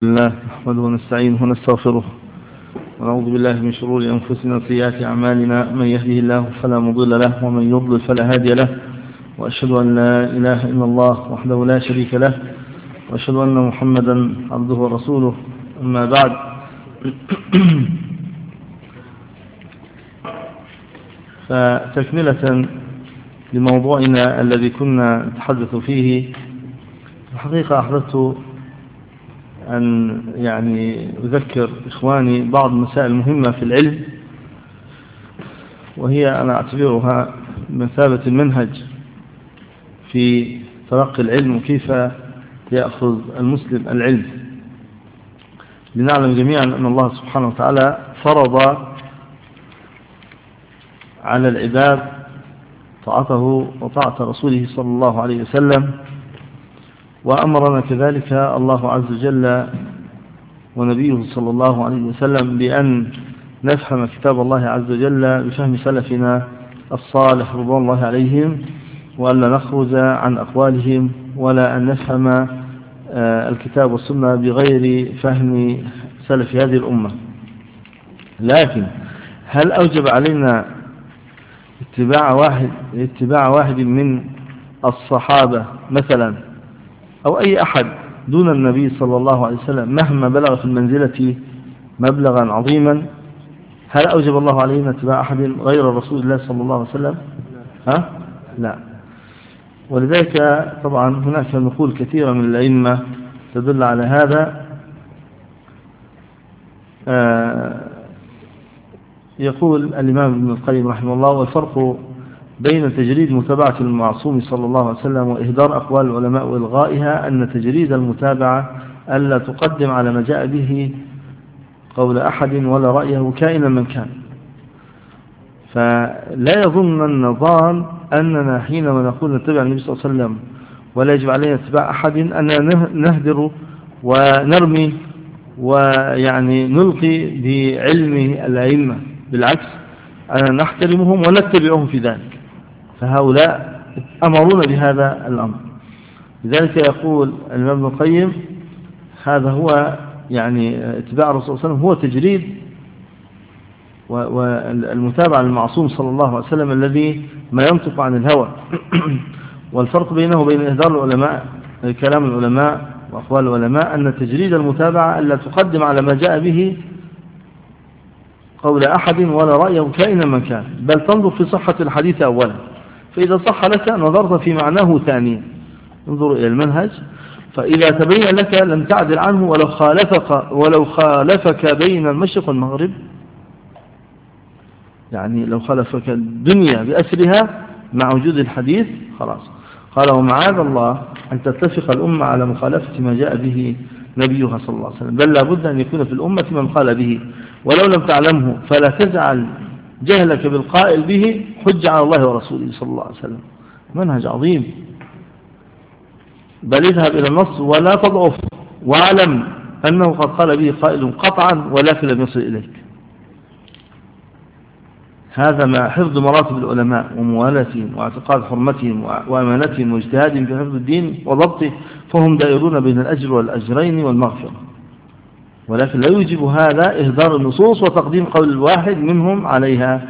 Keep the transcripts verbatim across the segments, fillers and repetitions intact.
الله نحمده ونستعينه ونستغفره ونعوذ بالله من شرور أنفسنا وسيئات أعمالنا. من يهده الله فلا مضل له ومن يضلل فلا هادي له، وأشهد أن لا إله إلا الله وحده لا شريك له، وأشهد أن محمدا عبده ورسوله. أما بعد، فتكملة لموضوعنا الذي كنا نتحدث فيه، الحقيقة أحببت أن يعني أذكر إخواني بعض المسائل المهمة في العلم، وهي أنا أعتبرها بمثابة المنهج في تلقي العلم وكيف يأخذ المسلم العلم. لنعلم جميعا أن الله سبحانه وتعالى فرض على العباد طاعته وطاعة رسوله صلى الله عليه وسلم، وأمرنا كذلك الله عز وجل ونبيه صلى الله عليه وسلم بأن نفهم كتاب الله عز وجل بفهم سلفنا الصالح رضوان الله عليهم، وأن لا نخرج عن أقوالهم، ولا أن نفهم الكتاب والسنة بغير فهم سلف هذه الأمة. لكن هل أوجب علينا اتباع واحد, اتباع واحد من الصحابة مثلا أو أي أحد دون النبي صلى الله عليه وسلم مهما بلغ في المنزلة مبلغا عظيما؟ هل أوجب الله علينا اتباع أحد غير رسول الله صلى الله عليه وسلم؟ ها؟ لا. ولذلك طبعا هناك نقول كثيرة من الأئمة تدل على هذا. آه يقول الإمام ابن القيم رحمه الله: والفرق بين تجريد متابعة المعصوم صلى الله عليه وسلم وإهدار أقوال العلماء وإلغائها أن تجريد المتابعة ألا تقدم على ما جاء به قول أحد ولا رأيه كائنا من كان. فلا يظن النظام أننا حينما نقول نتبع النبي صلى الله عليه وسلم ولا يجب علينا اتباع أحد أننا نهدر ونرمي ويعني نلقي بعلم الأئمة. بالعكس، أنا نحترمهم ونتبعهم في ذلك، فهؤلاء أمرونا بهذا الأمر. لذلك يقول الإمام ابن القيم: هذا هو يعني اتباع الرسول صلى الله عليه وسلم هو تجريد والمتابعة للمعصوم صلى الله عليه وسلم الذي ما ينطق عن الهوى. والفرق بينه وبين إهدار العلماء كلام العلماء وأقوال العلماء أن تجريد المتابعة ألا تقدم على ما جاء به قول أحد ولا رأيه كائنا من كان، بل تنظر في صحة الحديث أولا، فإذا صح لك نظرت في معناه ثانيا. انظر إلى المنهج، فإذا تبين لك لم تعدل عنه ولو خالفك, ولو خالفك بين المشرق والمغرب، يعني لو خالفك الدنيا بأسرها مع وجود الحديث خلاص. قال: ومعاذ الله أن تتفق الأمة على مخالفة ما جاء به نبيها صلى الله عليه وسلم، بل لابد أن يكون في الأمة من قال به، ولو لم تعلمه فلا تجعل جهلك بالقائل به حج على الله ورسوله صلى الله عليه وسلم. منهج عظيم. بل اذهب إلى النص ولا تضعف، واعلم أنه قد قال به قائل قطعا ولكن لم يصل إليك. هذا مع حفظ مراتب العلماء وموالاتهم واعتقاد حرمتهم وأمانتهم واجتهادهم في حفظ الدين وضبطه، فهم دائرون بين الأجر والأجرين والمغفرة. ولكن لا يوجب هذا إهدار النصوص وتقديم قول الواحد منهم عليها.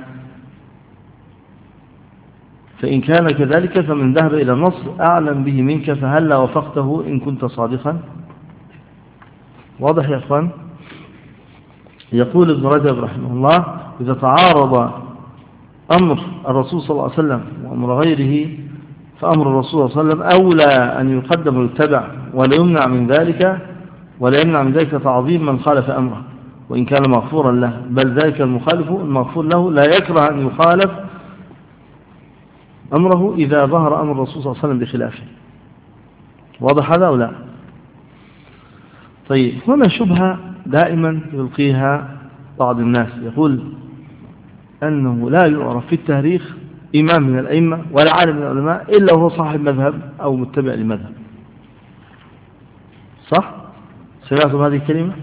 فإن كان كذلك فمن ذهب إلى النص أعلم به منك، فهلا وفقته إن كنت صادقا. واضح يا أخوان؟ يقول ابن رجب رحمه الله: إذا تعارض أمر الرسول صلى الله عليه وسلم وأمر غيره فأمر الرسول صلى الله عليه وسلم أولى أن يقدم ويتبع، ولا يمنع من ذلك ولا يمنع من ذلك تعظيم من خالف أمره وإن كان مغفورا له، بل ذلك المخالف المغفور له لا يكره أن يخالف أمره إذا ظهر أمر الرسول صلى الله عليه وسلم بخلافه. واضح هذا أو لا؟ طيب، هنا شبهة دائما يلقيها بعض الناس، يقول أنه لا يعرف في التاريخ إمام من الأئمة ولا عالم من العلماء إلا هو صاحب مذهب أو متبع لمذهب. صح؟ سمعتم هذه الكلمة؟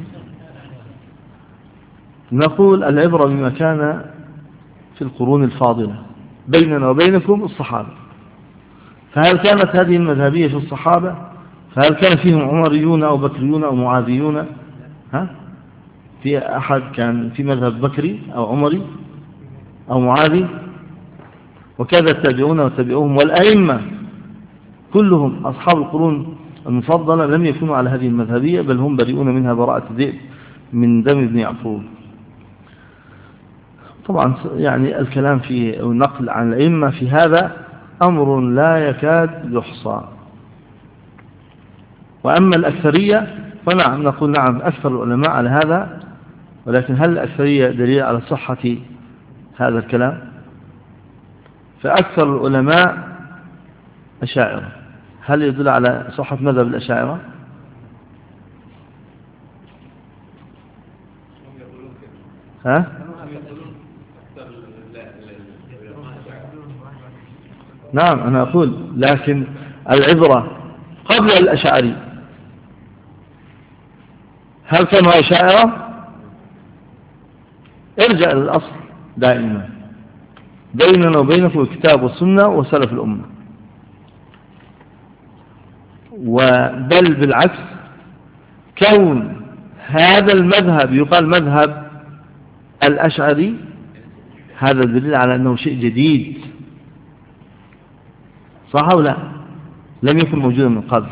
نقول: العبرة بما كان في القرون الفاضلة بيننا وبينكم الصحابة. فهل كانت هذه المذهبية في الصحابة؟ فهل كان فيهم عمريون أو بكريون أو معاذيون؟ ها؟ في أحد كان في مذهب بكري أو عمري أو معاذي؟ وكذا التابعون وتابعوهم والأئمة كلهم أصحاب القرون المفضلة لم يكونوا على هذه المذهبية، بل هم بريئون منها براءة الذئب من دم ابن يعقوب. طبعا يعني الكلام في النقل عن الأئمة في هذا أمر لا يكاد يحصى. وأما الأكثرية فنعم نقول نعم أكثر العلماء على هذا، ولكن هل الأكثرية دليل على صحة هذا الكلام؟ فأكثر العلماء أشاعرة، هل يدل على صحة مذهب الأشاعرة؟ ها؟ نعم أنا أقول، لكن العبرة قبل الأشاعري هل كانوا أشاعرة؟ ارجع للأصل دائما بيننا وبينكم الكتاب والسنة وسلف الأمة، وبل بالعكس كون هذا المذهب يقال مذهب الأشعري هذا دليل على أنه شيء جديد، صح أو لا؟ لم يكن موجودا من قبل.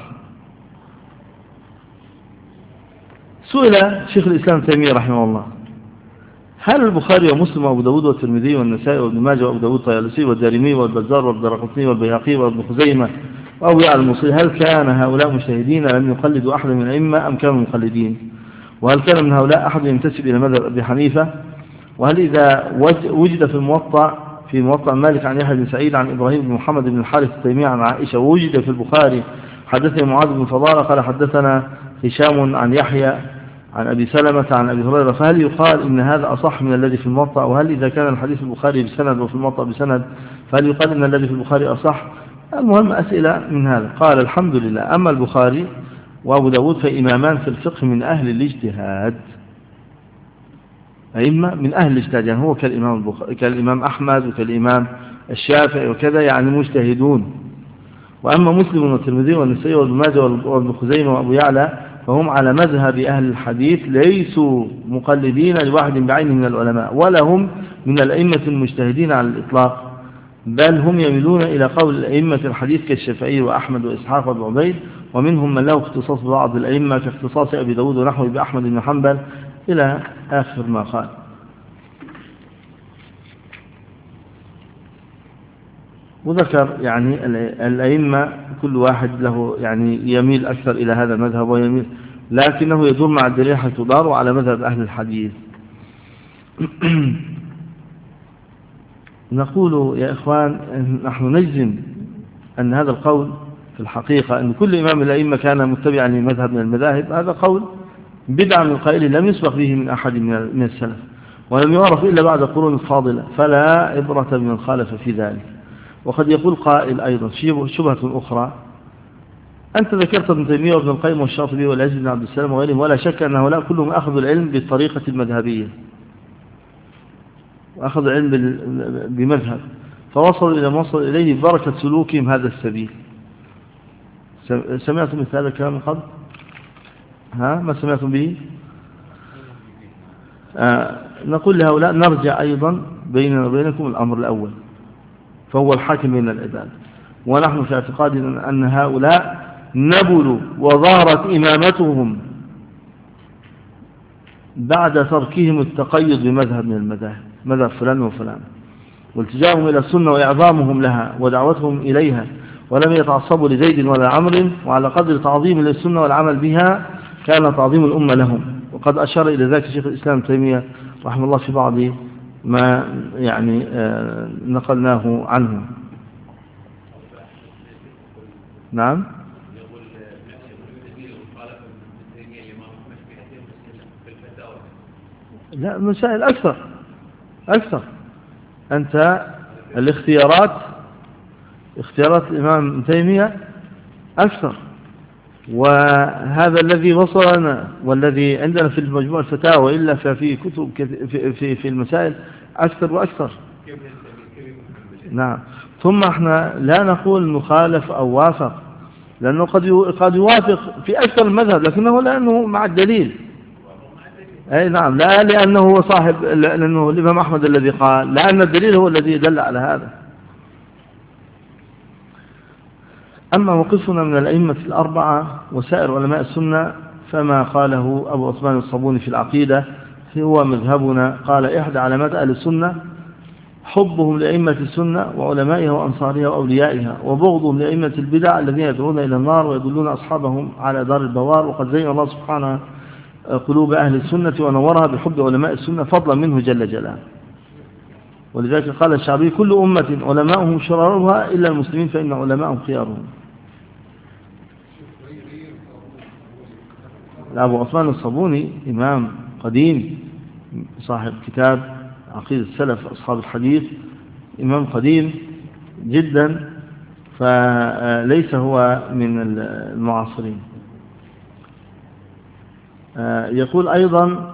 سئل شيخ الإسلام تيمية رحمه الله هل البخاري ومسلم وأبو داود والترمذي والنسائي وابن ماجه وأبو داود الطيالسي والدارمي والبزار والدارقطني والبيهقي وابن خزيمة وأبو يعلى المصري هل كان هؤلاء مجتهدين لم يقلدوا أحد من الأئمة أم كانوا مقلدين؟ وهل كان من هؤلاء أحد ينتسب إلى مذهب أبي حنيفة؟ وهل إذا وجد في الموطأ في موطأ مالك عن يحيى بن سعيد عن إبراهيم بن محمد بن الحارث التيمي عن عائشة ووجد في البخاري حدثنا معاذ بن فضالة قال حدثنا هشام عن يحيى عن أبي سلمة عن أبي هريرة، فهل يقال إن هذا أصح من الذي في الموطأ؟ وهل إذا كان الحديث البخاري بسند وفي الموطأ بسند فهل يقال إن الذي في البخاري أصح؟ المهم أسئلة من هذا. قال الحمد لله، أما البخاري وأبو داود فإمامان في الفقه من أهل الاجتهاد، أئمة من أهل الاجتهاد، يعني هو كالإمام, البخاري كالإمام أحمد وكالإمام الشافعي وكذا، يعني مجتهدون. وأما مسلم والترمذي والنسائي وابن ماجه وابن خزيمة وأبو يعلى فهم على مذهب أهل الحديث ليسوا مقلدين لواحد بعينه من العلماء ولا هم من الأئمة المجتهدين على الإطلاق، بل هم يميلون إلى قول الأئمة الحديث كالشافعي وأحمد وإسحاق وابن عبيد، ومنهم من له اختصاص ببعض الأئمة كاختصاص أبي داود ونحوه بأحمد بن حنبل إلى آخر ما قال. وذكر يعني الأئمة كل واحد له يعني يميل أكثر إلى هذا المذهب ويميل، لكنه يدور مع الدليل حيث دار على مذهب أهل الحديث. نقول يا إخوان نحن نجزم أن هذا القول في الحقيقة أن كل إمام الأئمة كان متبعا لمذهب من المذاهب، هذا قول بدعة من القائل لم يسبق به من أحد من السلف ولم يعرف إلا بعد قرون الفاضلة، فلا عبرة بمن خالف في ذلك. وقد يقول قائل أيضا شبهة أخرى، أنت ذكرت ابن تيمية وابن القيم والشاطبي والعز بن عبد السلام وغيرهم، ولا شك أن هؤلاء كلهم أخذوا العلم بالطريقة المذهبية وأخذوا العلم بمذهب فوصلوا إلى ما وصل إليه ببركة سلوكهم هذا السبيل. سمعتم مثل هذا الكلام من قبل؟ ها ما سمعتم به؟ آه نقول لهؤلاء نرجع أيضا بيننا وبينكم الأمر الأول فهو الحاكم بين العباد، ونحن في اعتقادنا أن هؤلاء نبلوا وظهرت إمامتهم بعد تركهم التقيد بمذهب من المذاهب، مذهب فلان وفلان، والتجاههم إلى السنة وإعظامهم لها ودعوتهم إليها، ولم يتعصبوا لزيد ولا عمر، وعلى قدر تعظيم للسنة والعمل بها كان تعظيم الأمة لهم. وقد أشار إلى ذلك شيخ الإسلام تيمية رحمه الله في بعض ما يعني نقلناه عنه. نعم لا مسائل أكثر أكثر أنت الاختيارات اختيارات الإمام ابن تيمية أكثر، وهذا الذي وصلنا والذي عندنا في المجموع الفتاوى إلا ففي كتب في, في, في المسائل أكثر وأكثر. نعم ثم احنا لا نقول نخالف أو وافق، لأنه قد قد يوافق في أكثر المذهب، لكنه لأنه مع الدليل. أي نعم، لا لأنه هو صاحب، لأنه الإمام أحمد الذي قال، لأن الدليل هو الذي دل على هذا. أما موقفنا من الأئمة الأربعة وسائر علماء السنة فما قاله أبو عثمان الصابوني في العقيدة هو مذهبنا. قال: إحدى علامات أهل السنة حبهم لأئمة السنة وعلمائها وأنصارها وأوليائها، وبغضهم لأئمة البدع الذين يدعون إلى النار ويدلون أصحابهم على دار البوار. وقد زين الله سبحانه قلوب أهل السنة ونورها بحب علماء السنة فضلا منه جل جلاله. ولذلك قال الشعبي: كل أمة علماؤهم شرارها إلا المسلمين فإن علماءهم خيارهم. أبو عثمان الصابوني إمام قديم صاحب كتاب عقيدة السلف أصحاب الحديث، إمام قديم جدا، فليس هو من المعاصرين. يقول أيضا: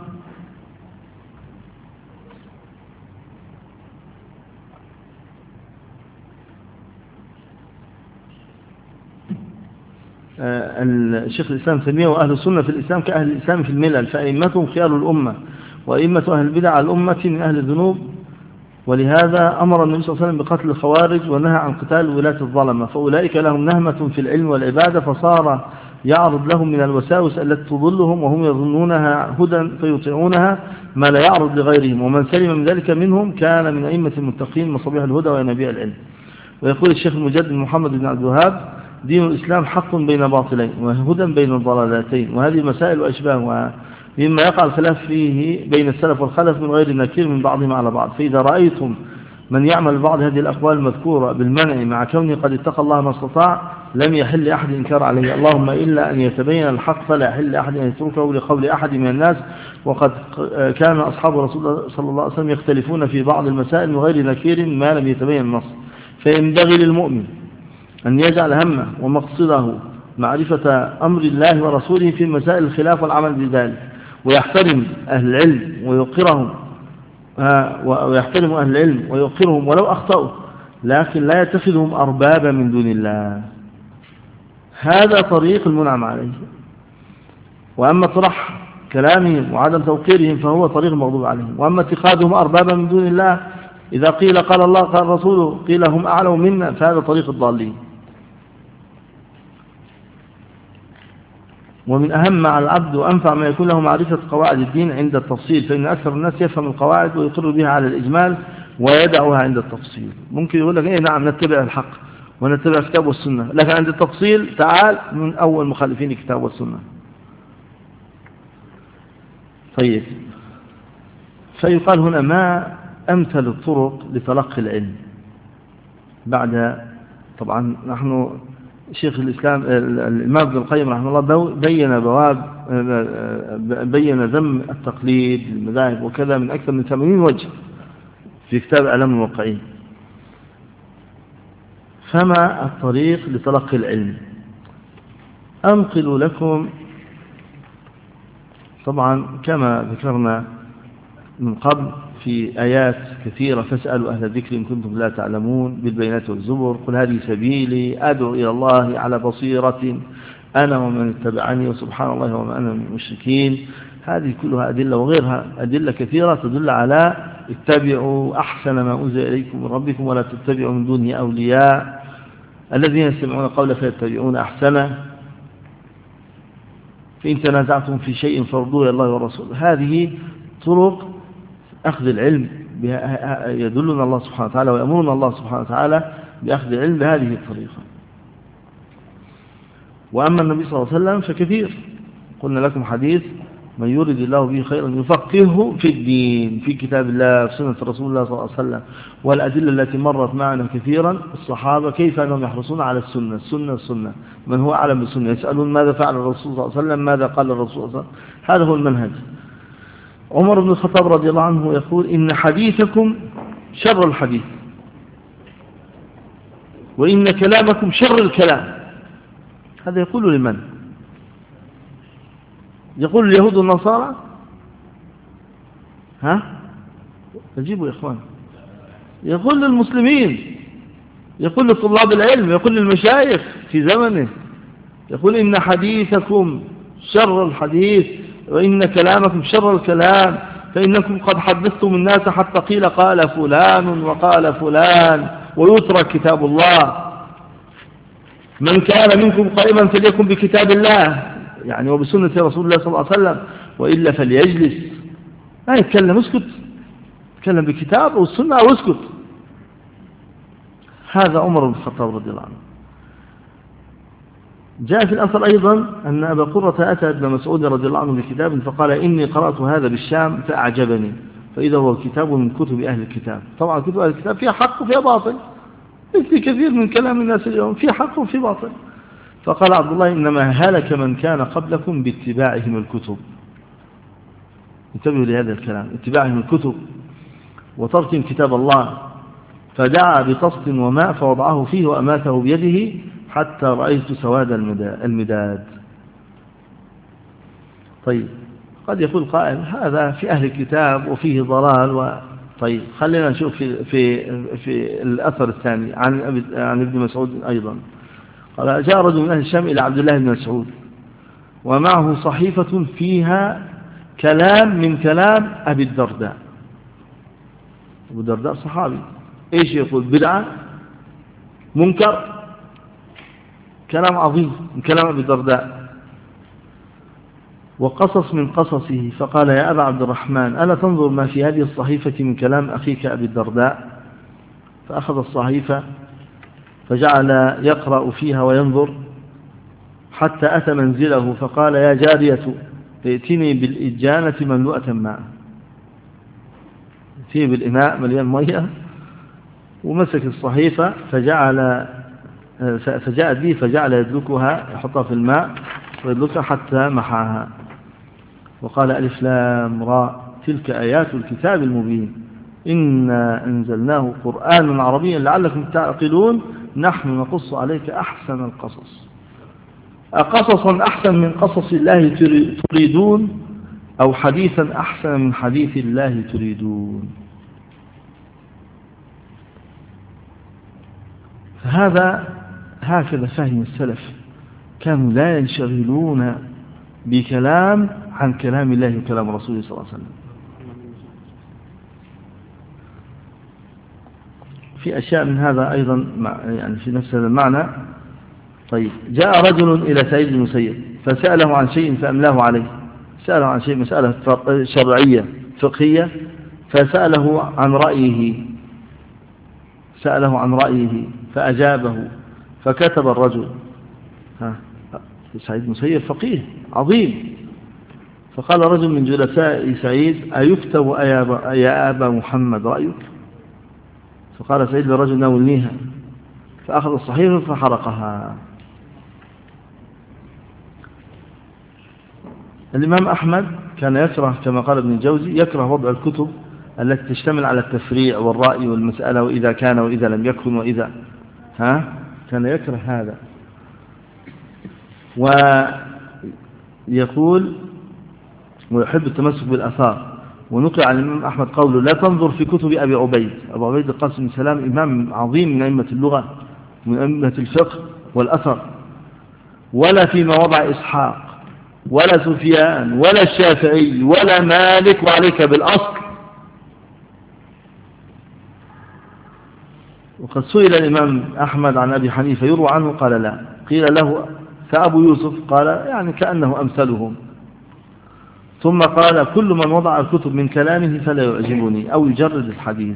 الشيخ الإسلام تيمية: وأهل السنة في الإسلام كأهل الإسلام في الملل، فأئمتهم خيار الأمة، وأئمة أهل البدع الأمة من أهل الذنوب. ولهذا أمر النبي صلى الله عليه وسلم بقتل الخوارج ونهى عن قتال ولاة الظلمة، فأولئك لهم نهمة في العلم والعبادة، فصار يعرض لهم من الوساوس التي تضلهم وهم يظنونها هدى فيطيعونها ما لا يعرض لغيرهم، ومن سلم من ذلك منهم كان من أئمة المتقين مصابيح الهدى وينابيع العلم. ويقول الشيخ المجدد محمد بن عبد الوهاب: دين الإسلام حق بين باطلين وهدى بين الضلالتين، وهذه مسائل وأشباهها مما يقع الخلاف فيه بين السلف والخلف من غير نكير من بعضهم على بعض. فإذا رأيتم من يعمل بعض هذه الأقوال المذكورة بالمنع مع كونه قد اتقى الله ما استطاع لم يحل أحد إنكار عليه، اللهم إلا أن يتبين الحق فلا يحل أحد أن يتركه لقول أحد من الناس. وقد كان أصحاب رسول الله صلى الله عليه وسلم يختلفون في بعض المسائل من غير نكير ما لم يتبين النص. فينبغي للمؤمن أن يجعل همه ومقصده معرفة أمر الله ورسوله في مسائل الخلاف والعمل بذلك، ويحترم أهل العلم ويوقرهم ويحترم أهل العلم ويوقرهم ولو أخطأوا، لكن لا يتخذهم أربابا من دون الله. هذا طريق المنعم عليه. وأما طرح كلامهم وعدم توقيرهم فهو طريق المغضوب عليهم. وأما اتخاذهم أربابا من دون الله إذا قيل قال الله قال رسوله قيل هم أعلم منا فهذا طريق الضالين. ومن أهم مع العبد وأنفع ما يكون له معرفة قواعد الدين عند التفصيل، فإن أكثر الناس يفهم القواعد ويقر بها على الإجمال ويدعوها عند التفصيل. ممكن يقول لك إيه نعم نتبع الحق ونتبع الكتاب والسنة، لكن عند التفصيل تعال من أول مخالفين الكتاب والسنة. طيب، فيقال هنا: ما أمثل الطرق لتلقي العلم؟ بعد طبعا نحن شيخ الإسلام الإمام ابن القيم رحمه الله بين بواب بين ذم التقليد للمذاهب وكذا من أكثر من ثمانين وجه في كتاب إعلام الموقعين. فما الطريق لتلقي العلم؟ أنقل لكم طبعا كما ذكرنا من قبل في آيات كثيرة: فاسألوا أهل الذكر إن كنتم لا تعلمون بالبينات والزبر، قل هذه سبيلي أدعو إلى الله على بصيرة أنا ومن اتبعني وسبحان الله وما أنا من المشركين. هذه كلها أدلة وغيرها أدلة كثيرة تدل على اتبعوا أحسن ما أنزل إليكم من ربكم ولا تتبعوا من دونه أولياء الذين يستمعون القول فيتبعون أحسنه، فإن تنازعتم في شيء فردوه إلى الله والرسول. هذه طرق أخذ العلم، يدلنا الله سبحانه وتعالى ويأمرنا الله سبحانه وتعالى بأخذ العلم بهذه الطريقة. وأما النبي صلى الله عليه وسلم فكثير، قلنا لكم حديث: من يريد الله به خيرا يفقهه في الدين، في كتاب الله في سنة رسول الله صلى الله عليه وسلم. والأدلة التي مرت معنا كثيرا الصحابة كيف أنهم يحرصون على السنة السنة السنة، من هو أعلم بالسنة يسألون ماذا فعل الرسول صلى الله عليه وسلم، ماذا قال الرسول صلى الله عليه وسلم. هذا هو المنهج. عمر بن الخطاب رضي الله عنه يقول: إن حديثكم شر الحديث وإن كلامكم شر الكلام. هذا يقول لمن؟ يقول اليهود والنصارى؟ ها؟ أجيبوا يا إخوان. يقول للمسلمين، يقول لطلاب العلم، يقول للمشايخ في زمنه، يقول إن حديثكم شر الحديث وإن كلامكم شر الكلام، فإنكم قد حدثتم الناس حتى قيل قال فلان وقال فلان ويترك كتاب الله. من كان منكم قائما فليكن بكتاب الله، يعني وبسنة رسول الله صلى الله عليه وسلم، وإلا فليجلس. لا يتكلم، اسكت، يتكلم بكتاب والسنة أو اسكت. هذا عمر بن الخطاب رضي الله عنه. جاء في الأثر أيضا أن أبا قرة أتى ابن مسعود رضي الله عنه بكتاب فقال إني قرأت هذا بالشام فأعجبني، فإذا هو كتاب من كتب أهل الكتاب. طبعا كتب أهل الكتاب فيها حق وفيها باطل، مثل كثير من كلام الناس اليوم، فيه حق وفيه باطل. فقال عبد الله إنما هلك من كان قبلكم باتباعهم الكتب. انتبهوا لهذا الكلام، اتباعهم الكتب وتركهم كتاب الله. فدعا بطست وماء فوضعه فيه وأماته بيده حتى رأيت سواد المداد. طيب، قد يقول قائل هذا في أهل الكتاب وفيه ضلال و... طيب خلينا نشوف في, في, في الأثر الثاني عن, عن ابن مسعود أيضا. قال جاء رجل من أهل الشام إلى عبد الله بن مسعود ومعه صحيفة فيها كلام من كلام أبي الدرداء. أبو الدرداء صحابي، إيش يقول؟ بدعة، منكر، كلام عظيم من كلام أبي الدرداء وقصص من قصصه. فقال يا أبا عبد الرحمن ألا تنظر ما في هذه الصحيفة من كلام أخيك أبي الدرداء؟ فأخذ الصحيفة فجعل يقرأ فيها وينظر حتى أتى منزله فقال يا جارية ائتني بالإجانة مملوءة ماء. ائتني بالإناء مليان مياه، ومسك الصحيفة فجعل فجاءت به فجعل يدلكها، يحطها في الماء ويدلكها حتى محاها. وقال ألف لام راء تلك آيات الكتاب المبين إنا أنزلناه قرآنا عربيا لعلكم تعقلون نحن نقص عليك أحسن القصص. أقصصا أحسن من قصص الله تريدون أو حديثا أحسن من حديث الله تريدون؟ فهذا هكذا فهم السلف، كانوا لا ينشغلون بكلام عن كلام الله وكلام رسوله صلى الله عليه وسلم. في أشياء من هذا أيضا يعني في نفس هذا المعنى. طيب، جاء رجل إلى سعيد بن المسيب فسأله عن شيء فأملاه عليه. سأله عن شيء مسألة شرعية فقهية فسأله عن رأيه سأله عن رأيه فأجابه فكتب الرجل. ها سعيد بن المسيب فقيه عظيم. فقال رجل من جلساء سعيد أيكتب يا أبا محمد رأيك؟ فقال سعيد للرجل ناولنيها، فأخذ الصحيفة فحرقها. الإمام أحمد كان يكره كما قال ابن الجوزي يكره وضع الكتب التي تشتمل على التفريع والرأي والمسألة وإذا كان وإذا لم يكن وإذا ها كان يكره هذا. ويقول ويحب التمسك بالأثار. ونقل عن الإمام أحمد قوله لا تنظر في كتب أبي عبيد. أبو عبيد القاسم بن سلام إمام عظيم من أئمة اللغة من أئمة الفقه والأثر، ولا فيما وضع إسحاق ولا سفيان ولا الشافعي ولا مالك، وعليك بالأصل. وقد سئل الإمام أحمد عن أبي حنيفة يروى عنه قال لا. قيل له فأبو يوسف قال يعني كأنه أمثلهم. ثم قال كل من وضع الكتب من كلامه فلا يعجبني أو يجرد الحديث.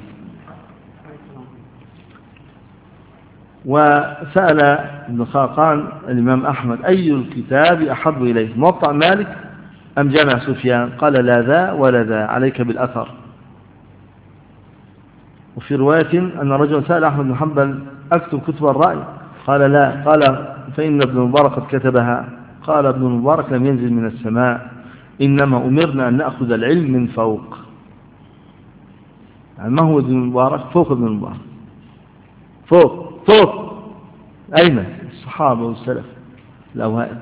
وسأل ابن خاقان الإمام أحمد أي الكتاب أحب إليه موطأ مالك أم جامع سفيان؟ قال لا ذا ولا ذا، عليك بالأثر. وفي رواية أن رجل سأل أحمد بن حنبل أكتب كتب الرأي؟ قال لا. قال فإن ابن المبارك قد كتبها. قال ابن المبارك لم ينزل من السماء، إنما أمرنا أن نأخذ العلم من فوق. يعني ما هو ابن المبارك؟ فوق ابن المبارك، فوق فوق أين؟ الصحابة والسلف الأوائل.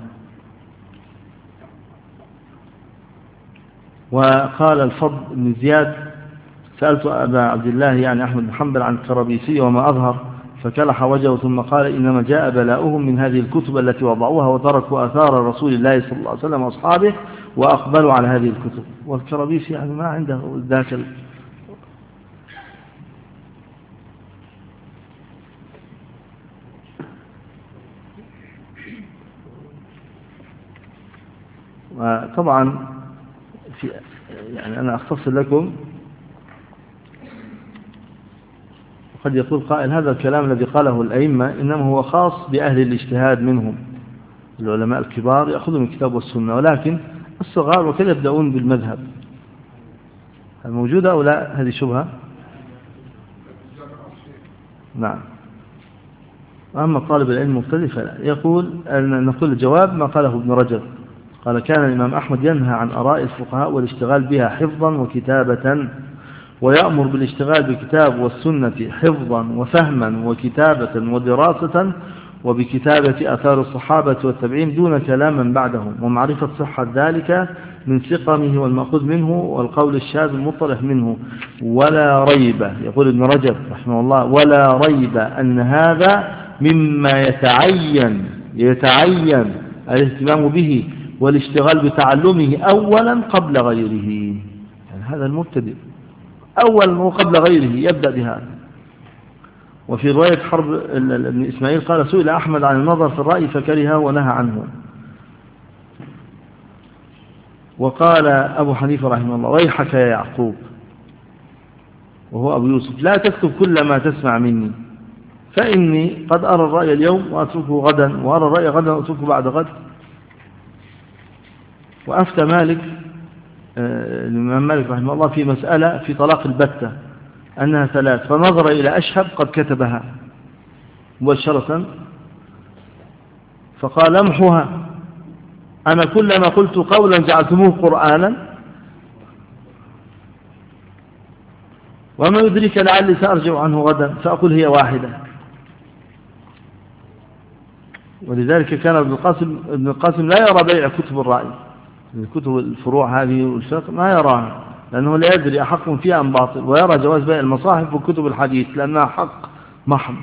وقال الفضل بن زياد سألت أبا عبد الله يعني أحمد بن حنبل عن الكرابيسية وما أظهر، فكلح وجهه ثم قال إنما جاء بلاؤهم من هذه الكتب التي وضعوها وتركوا آثار رسول الله صلى الله عليه وسلم وأصحابه وأقبلوا على هذه الكتب. والكرابيس يعني ما عنده ذاك ال... طبعا في يعني أنا أختصر لكم. قد يقول قائل هذا الكلام الذي قاله الأئمة إنما هو خاص بأهل الاجتهاد منهم، العلماء الكبار يأخذون الكتاب والسنة، ولكن الصغار وكذا يبدأون بالمذهب. هل موجودة أو لا؟ هذه شبهة. نعم. أما طالب العلم مختلف فلا. يقول أن نقول الجواب ما قاله ابن رجب، قال كان الإمام أحمد ينهى عن آراء الفقهاء والاشتغال بها حفظا وكتابة، ويأمر بالاشتغال بالكتاب والسنة حفظا وفهما وكتابة ودراسة، وبكتابة آثار الصحابة والتابعين دون كلام من بعدهم، ومعرفة صحة ذلك من سقمه والمأخوذ منه والقول الشاذ المطرح منه. ولا ريب، يقول ابن رجب رحمه الله، ولا ريب أن هذا مما يتعين يتعين الاهتمام به والاشتغال بتعلمه أولا قبل غيره. يعني هذا المبتدئ أولا وقبل غيره يبدأ بهذا. وفي رواية حرب ابن إسماعيل قال سئل أحمد عن النظر في الرأي فكره ونهى عنه. وقال أبو حنيفة رحمه الله ويحك يا يعقوب، وهو أبو يوسف، لا تكتب كل ما تسمع مني، فإني قد أرى الرأي اليوم وأتركه غدا، وأرى الرأي غدا وأتركه بعد غد. وأفتى مالك الإمام مالك رحمه الله في مسألة في طلاق البتة أنها ثلاث، فنظر إلى أشهب قد كتبها مباشرة فقال امحوها، أنا كلما قلت قولا جعلتموه قرآنا، وما يدريك لعلي سأرجع عنه غدا فأقول هي واحدة. ولذلك كان ابن القاسم, ابن القاسم لا يرى بيع كتب الرأي، الكتب الفروع هذه والفقه ما يراها، لأنه لا يدري أحق فيها أم باطل، ويرى جواز بيع المصاحف وكتب الحديث لأنها حق محض.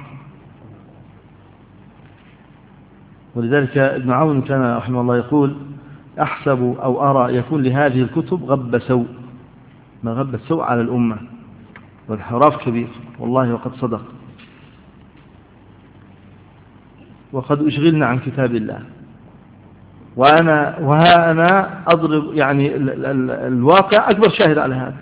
ولذلك ابن عون كان رحمه الله يقول أحسب أو أرى يكون لهذه الكتب غب سوء، ما غب السوء على الأمة، والحراف كبير والله وقد صدق، وقد أشغلنا عن كتاب الله. وأنا وها أنا أضرب يعني ال ال الواقع أكبر شاهد على هذا.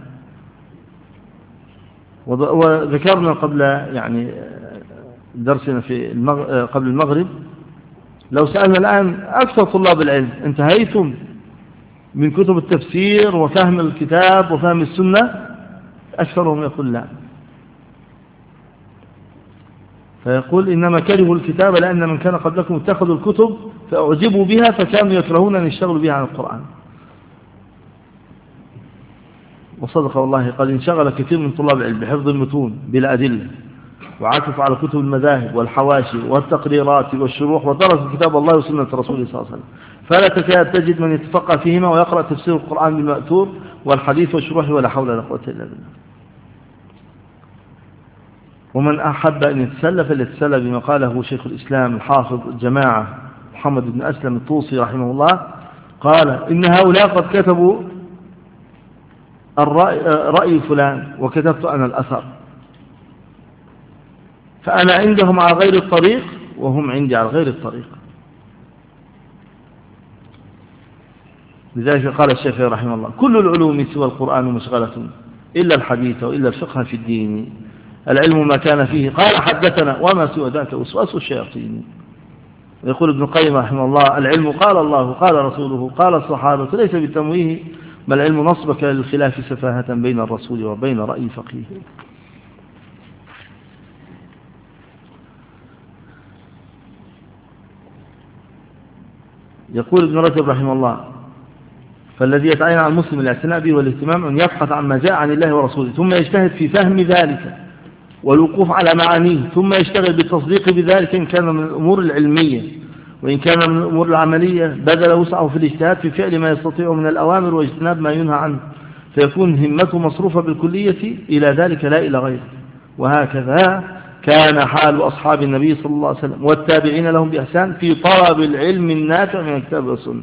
وذكرنا قبل يعني درسنا في المغ... قبل المغرب لو سألنا الآن أكثر طلاب العلم انتهيتم من كتب التفسير وفهم الكتاب وفهم السنة، أكثرهم يقول لا. فيقول إنما كرهوا الكتاب لأن من كان قبلكم اتخذوا الكتب فأعجبوا بها فكانوا يكرهون أن يشتغلوا بها عن القرآن. وصدق والله قد انشغل كثير من طلاب العلم بحفظ المتون بلا أدلة، وعكف على كتب المذاهب والحواشي والتقريرات والشروح، وترك كتاب الله وسنة رسوله صلى الله عليه وسلم، فلا تكاد تجد من يتفقه فيهما ويقرأ تفسير القرآن بالمأثور والحديث والشروح ولا حول ولا قوة إلا بالله. ومن أحب أن يتسلى فليتسلى بما قاله شيخ الإسلام الحافظ الجماعة محمد بن أسلم الطوسي رحمه الله، قال إن هؤلاء قد كتبوا الرأي رأي فلان وكتبت أنا الأثر، فأنا عندهم على غير الطريق وهم عندي على غير الطريق. لذلك قال الشافعي رحمه الله كل العلوم سوى القرآن مشغلة إلا الحديث وإلا الفقه في الدين، العلم ما كان فيه قال حدثنا وما سوى ذاك وسواس الشياطين. ويقول ابن القيم رحمه الله العلم قال الله قال رسوله قال الصحابة ليس بالتمويه، بل العلم نصبك للخلاف سفاهة بين الرسول وبين رأي فقيه. يقول ابن رجب رحمه الله فالذي يتعين على المسلم الاعتناء به والاهتمام أن يبحث عما جاء عن الله ورسوله، ثم يجتهد في فهم ذلك والوقوف على معانيه، ثم يشتغل بالتصديق بذلك إن كان من الأمور العلمية، وإن كان من الأمور العملية بذل وسعه في الاجتهاد في فعل ما يستطيع من الأوامر واجتناب ما ينهى عنه، فيكون همته مصروفة بالكلية إلى ذلك لا إلى غيره. وهكذا كان حال أصحاب النبي صلى الله عليه وسلم والتابعين لهم بإحسان في طلب العلم النافع من الكتاب والسنة.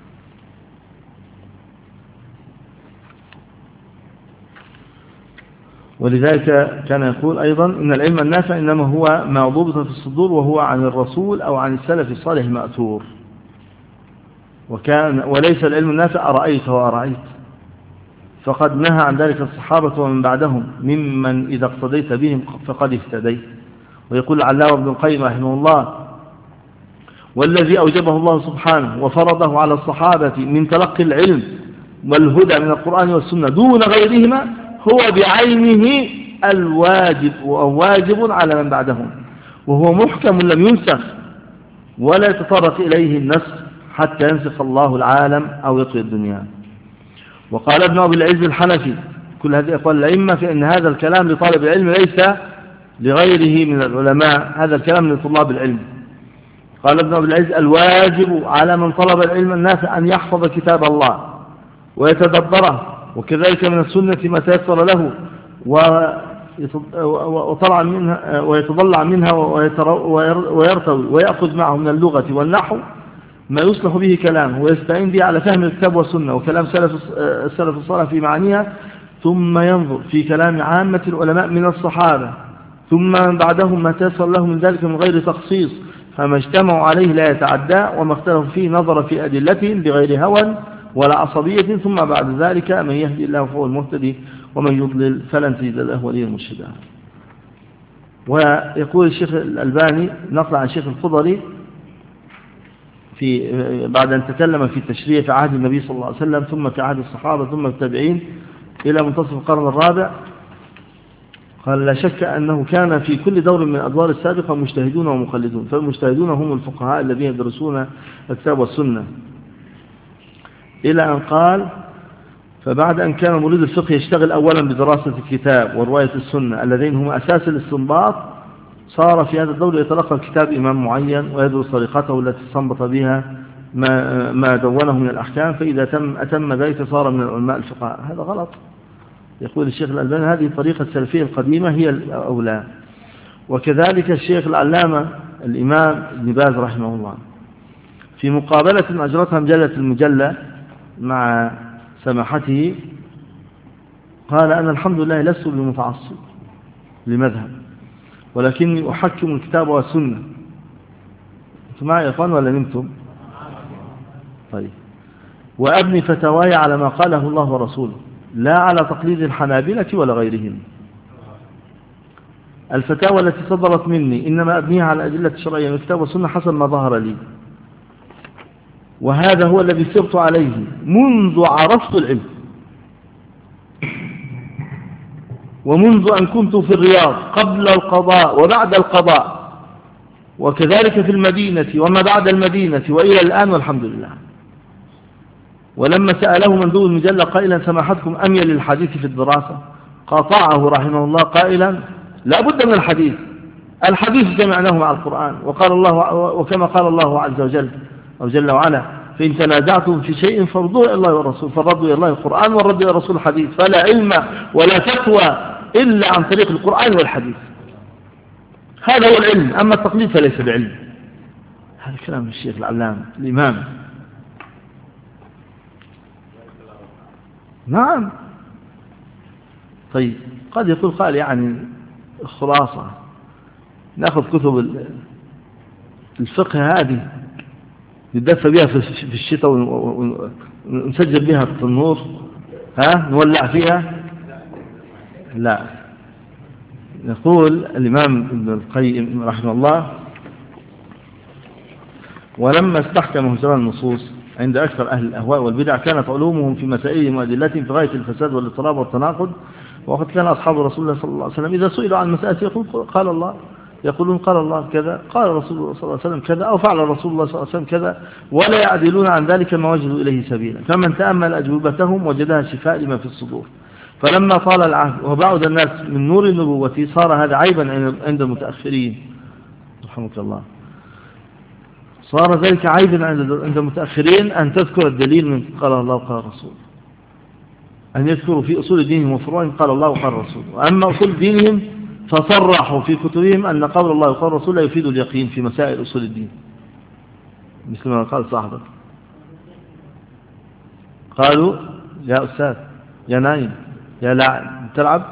ولذلك كان يقول أيضا إن العلم النافع إنما هو ما ضبط في الصدور وهو عن الرسول أو عن السلف الصالح المأثور، وكان وليس العلم النافع أرأيت وأرأيت، فقد نهى عن ذلك الصحابة ومن بعدهم ممن إذا اقتديت بهم فقد اهتديت. ويقول العلامة ابن القيم رحمه الله: والذي أوجبه الله سبحانه وفرضه على الصحابة من تلقي العلم والهدى من القرآن والسنة دون غيرهما هو بعينه الواجب وواجب على من بعدهم، وهو محكم لم ينسخ ولا يتطرق إليه النسخ حتى ينسخ الله العالم أو يطوي الدنيا. وقال ابن أبي العز الحنفي: كل هذه أقوال الأئمة في أن هذا الكلام لطالب العلم ليس لغيره من العلماء، هذا الكلام لطلاب العلم. قال ابن أبي العز: الواجب على من طلب العلم النافع أن يحفظ كتاب الله ويتدبره، وكذلك من السنة ما تيسر له ويطلع منها ويتضلع منها ويرتوي ويأخذ معه من اللغة والنحو ما يصلح به كلامه ويستعين به على فهم الكتاب والسنة وكلام سلف السلف الصالح في معانيها، ثم ينظر في كلام عامة العلماء من الصحابة ثم من بعدهم ما تيسر له من ذلك من غير تخصيص، فما اجتمعوا عليه لا يتعدى، وما اختلفوا فيه نظر في أدلتهم بغير هوى ولا عصبية، ثم بعد ذلك من يهدي الله فهو المهتدي ومن يضلل فلن تجد له وليا مرشدا. ويقول الشيخ الألباني نقل عن الشيخ الخضري في بعد أن تكلم في التشريع في عهد النبي صلى الله عليه وسلم ثم في عهد الصحابة ثم التابعين إلى منتصف القرن الرابع، قال: لا شك أنه كان في كل دور من الأدوار السابقة مجتهدون ومقلدون، فالمجتهدون هم الفقهاء الذين يدرسون الكتاب والسنة، إلى أن قال: فبعد أن كان مريد الفقه يشتغل أولا بدراسة الكتاب ورواية السنة اللذين هم أساس الاستنباط، صار في هذا الدور يتلقى الكتاب إمام معين ويدرس طريقته التي استنبط بها ما, ما دونه من الأحكام، فإذا تم أتم ذلك صار من العلماء الفقهاء. هذا غلط. يقول الشيخ الألباني: هذه الطريقة السلفية القديمة هي الأولى. وكذلك الشيخ العلامة الإمام ابن باز رحمه الله في مقابلة أجرتها مجلة المجلة مع سماحته قال: أنا الحمد لله لست بمتعصب لمذهب، ولكني أحكم الكتاب والسنة. أنتم معي يا أخوان ولا نمتم؟ طيب. وأبني فتواي على ما قاله الله ورسوله لا على تقليد الحنابلة ولا غيرهم. الفتاوى التي صدرت مني إنما أبنيها على أدلة الشرعية من الكتاب والسنة حسب ما ظهر لي، وهذا هو الذي سرت عليه منذ عرفت العلم ومنذ أن كنت في الرياض قبل القضاء وبعد القضاء، وكذلك في المدينة وما بعد المدينة وإلى الآن والحمد لله. ولما سأله مندوب المجلة قائلا: سماحتكم أميل للحديث في الدراسة؟ قاطعه رحمه الله قائلا: لا بد من الحديث، الحديث جمعناه مع القرآن، وقال الله وكما قال الله عز وجل أو جل وعلا: فإن تنازعتم في شيء فردوه إلى الله والرسول، فالرد إلى الله القرآن والرد إلى الرسول الحديث، فلا علم ولا تقوى إلا عن طريق القرآن والحديث. هذا هو العلم، أما التقليد فليس بعلم. هذا كلام الشيخ العلامة الإمام. نعم. طيب، قد يقول قال يعني خلاصة نأخذ كتب الفقه هذه ندفع بها في الشتاء ونسجل بها في النور، ها نولع فيها؟ لا. يقول الإمام ابن القيم رحمه الله: ولما استحكم هجران النصوص عند أكثر أهل الأهواء والبدع كانت علومهم في مسائلهم وأدلتهم في غاية الفساد والاضطراب والتناقض، وقد كان أصحاب رسول الله صلى الله عليه وسلم إذا سئلوا عن مسألة يقول قال الله، يقولون قال الله كذا، قال رسول الله صلى الله عليه وسلم كذا، أو فعل رسول الله صلى الله عليه وسلم كذا، ولا يعدلون عن ذلك ما وجدوا إليه سبيلا. فمن تأمل أجوبتهم وجدها شفاء لما في الصدور. فلما طال العهد وبعد الناس من نور النبوة صار هذا عيبا عند المتأخرين رحمك الله، صار ذلك عيبا عند المتأخرين أن تذكر الدليل من قال الله وقال الرسول، أن يذكروا في أصول دينهم وفروعهم قال الله وقال الرسول، وأما أصول دينهم فصرحوا في كتبهم أن قول الله وقول الرسول لا يفيد اليقين في مسائل أصول الدين، مثل ما قال صاحبك. قالوا يا أستاذ يا نايم يا لاعب تلعب.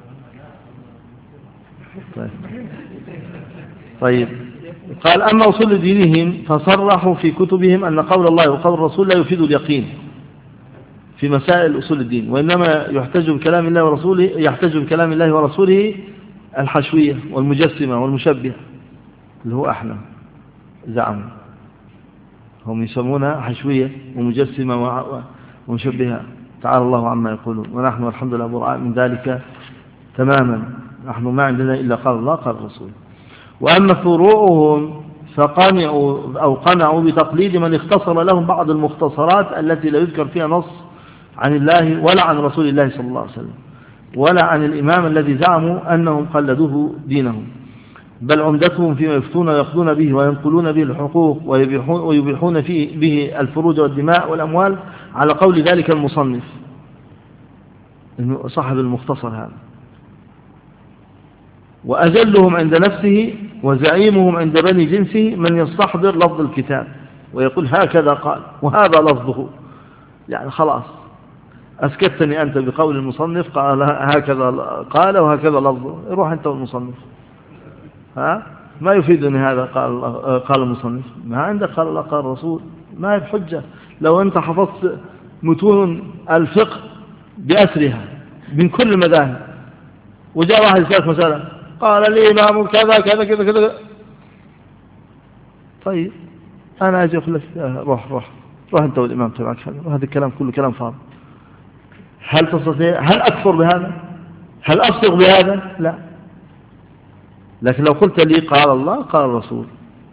طيب. طيب قال أما أصول دينهم فصرحوا في كتبهم أن قول الله وقول الرسول لا يفيد اليقين في مسائل أصول الدين، وإنما يحتج بكلام الله ورسوله يحتج بكلام الله ورسوله الحشوية والمجسمة والمشبهة اللي هو احنا زعموا، هم يسمونها حشوية ومجسمة ومشبهة، تعالى الله عما يقولون، ونحن الحمد لله براء من ذلك تماما، نحن ما عندنا إلا قال الله قال الرسول. وأما فروعهم فقنعوا أو قنعوا بتقليد من اختصر لهم بعض المختصرات التي لا يذكر فيها نص عن الله ولا عن رسول الله صلى الله عليه وسلم ولا عن الإمام الذي زعموا أنهم قلدوه دينهم، بل عمدتهم فيما يفتون ويقضون به وينقلون به الحقوق ويبيحون, ويبيحون فيه به الفروج والدماء والأموال على قول ذلك المصنف صاحب المختصر هذا. وأجلهم عند نفسه وزعيمهم عند بني جنسه من يستحضر لفظ الكتاب ويقول هكذا قال وهذا لفظه، يعني خلاص أسكتني أنت بقول المصنف قال هكذا قال وهكذا لفظه، روح أنت والمصنف، ها ما يفيدني هذا قال قال المصنف، ما عندك قال الله قال الرسول، ما هي بحجة. لو أنت حفظت متون الفقه بأسرها من كل المذاهب وجاء واحد يسألك مسألة قال الإمام كذا كذا كذا كذا، طيب أنا أجي أقول لك روح روح روح أنت والإمام تبعك هذا، وهذا الكلام كله كلام فاضي. هل تستطيع هل أكفر بهذا؟ هل أصدق بهذا؟ لا. لكن لو قلت لي قال الله قال الرسول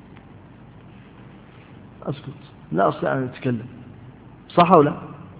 أسكت، لا أستطيع أن أتكلم، صح أو لا؟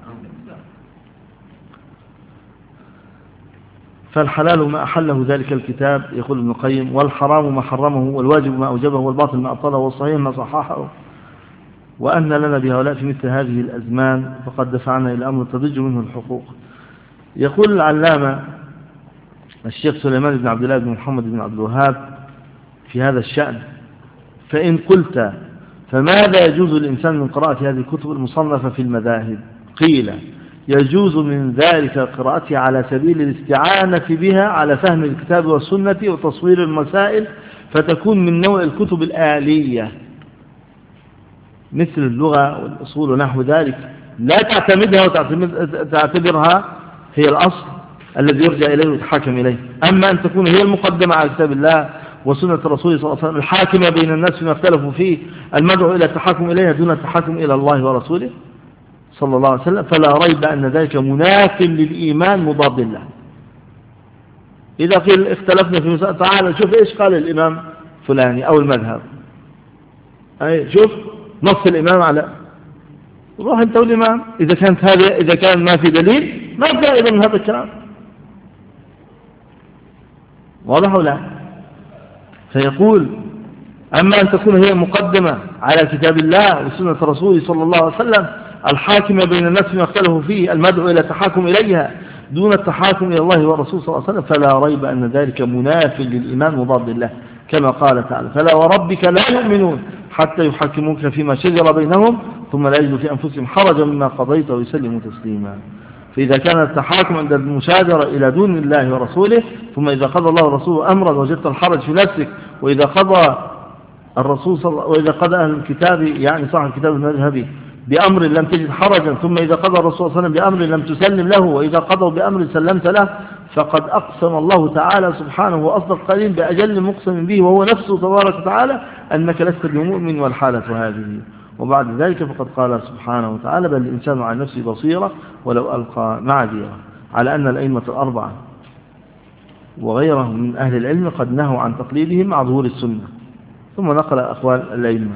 فالحلال ما أحله ذلك الكتاب يقول ابن القيم، والحرام ما حرمه، والواجب ما أوجبه، والباطل ما أبطله، والصحيح ما صححه. وأن لنا بهؤلاء في مثل هذه الأزمان فقد دفعنا إلى أمر تضج منه الحقوق. يقول العلامة الشيخ سليمان بن عبد الله بن محمد بن عبد الوهاب في هذا الشأن: فإن قلت فماذا يجوز الإنسان من قراءة هذه الكتب المصنفة في المذاهب؟ قيل يجوز من ذلك قراءتها على سبيل الاستعانة بها على فهم الكتاب والسنة وتصوير المسائل، فتكون من نوع الكتب الآلية مثل اللغة والأصول ونحو ذلك، لا تعتمدها وتعتبرها هي الأصل الذي يرجع إليه ويتحاكم إليه. أما أن تكون هي المقدمة على كتاب الله وسنة الرسول صلى الله عليه وسلم الحاكمة بين الناس فيما اختلفوا فيه، المدعو إلى التحاكم إليها دون التحاكم إلى الله ورسوله صلى الله عليه وسلم، فلا ريب أن ذلك مناف للإيمان مضاد له. إذا قيل اختلفنا في مسألة تعالى شوف إيش قال الإمام فلاني أو المذهب، أي شوف نص الإمام على، روح أنت والإمام، إذا كانت هذا إذا كان ما في دليل ما فائدة من هذا الكلام، واضح ولا؟ فيقول أما أن تكون هي مقدمة على كتاب الله وسنة رسوله صلى الله عليه وسلم الحاكمة بين الناس فيما اختلفوا فيه، المدعو إلى التحاكم إليها دون التحاكم إلى الله والرسول صلى الله عليه وسلم، فلا ريب أن ذلك مناف للإيمان مضاد له، كما قال تعالى: فلا وربك لا يؤمنون حتى يحكموك فيما شجر بينهم ثم لا يجدوا في أنفسهم حرجا مما قضيت ويسلموا تسليما. فإذا كان التحاكم عند المشاجرة إلى دون الله ورسوله، ثم إذا قضى الله ورسوله أمرا وجدت الحرج في نفسك، وإذا قضى الرسول صلى وإذا قضى أهل الكتاب يعني صاحب الكتاب المذهبي بأمر لم تجد حرجا، ثم إذا قضى الرسول صلى الله عليه وسلم بأمر لم تسلم له، وإذا قضوا بأمر سلمت له، فقد أقسم الله تعالى سبحانه وأصدق قليل بأجل مقسم به وهو نفسه تبارك وتعالى أنك لست بمؤمن والحالة هذه. وبعد ذلك فقد قال سبحانه وتعالى: بل الإنسان على نفسه بصيرة ولو ألقى معاذيره، على أن الأئمة الأربعة وغيرهم من أهل العلم قد نهوا عن تقليدهم مع ظهور السنة. ثم نقل أقوال الأئمة،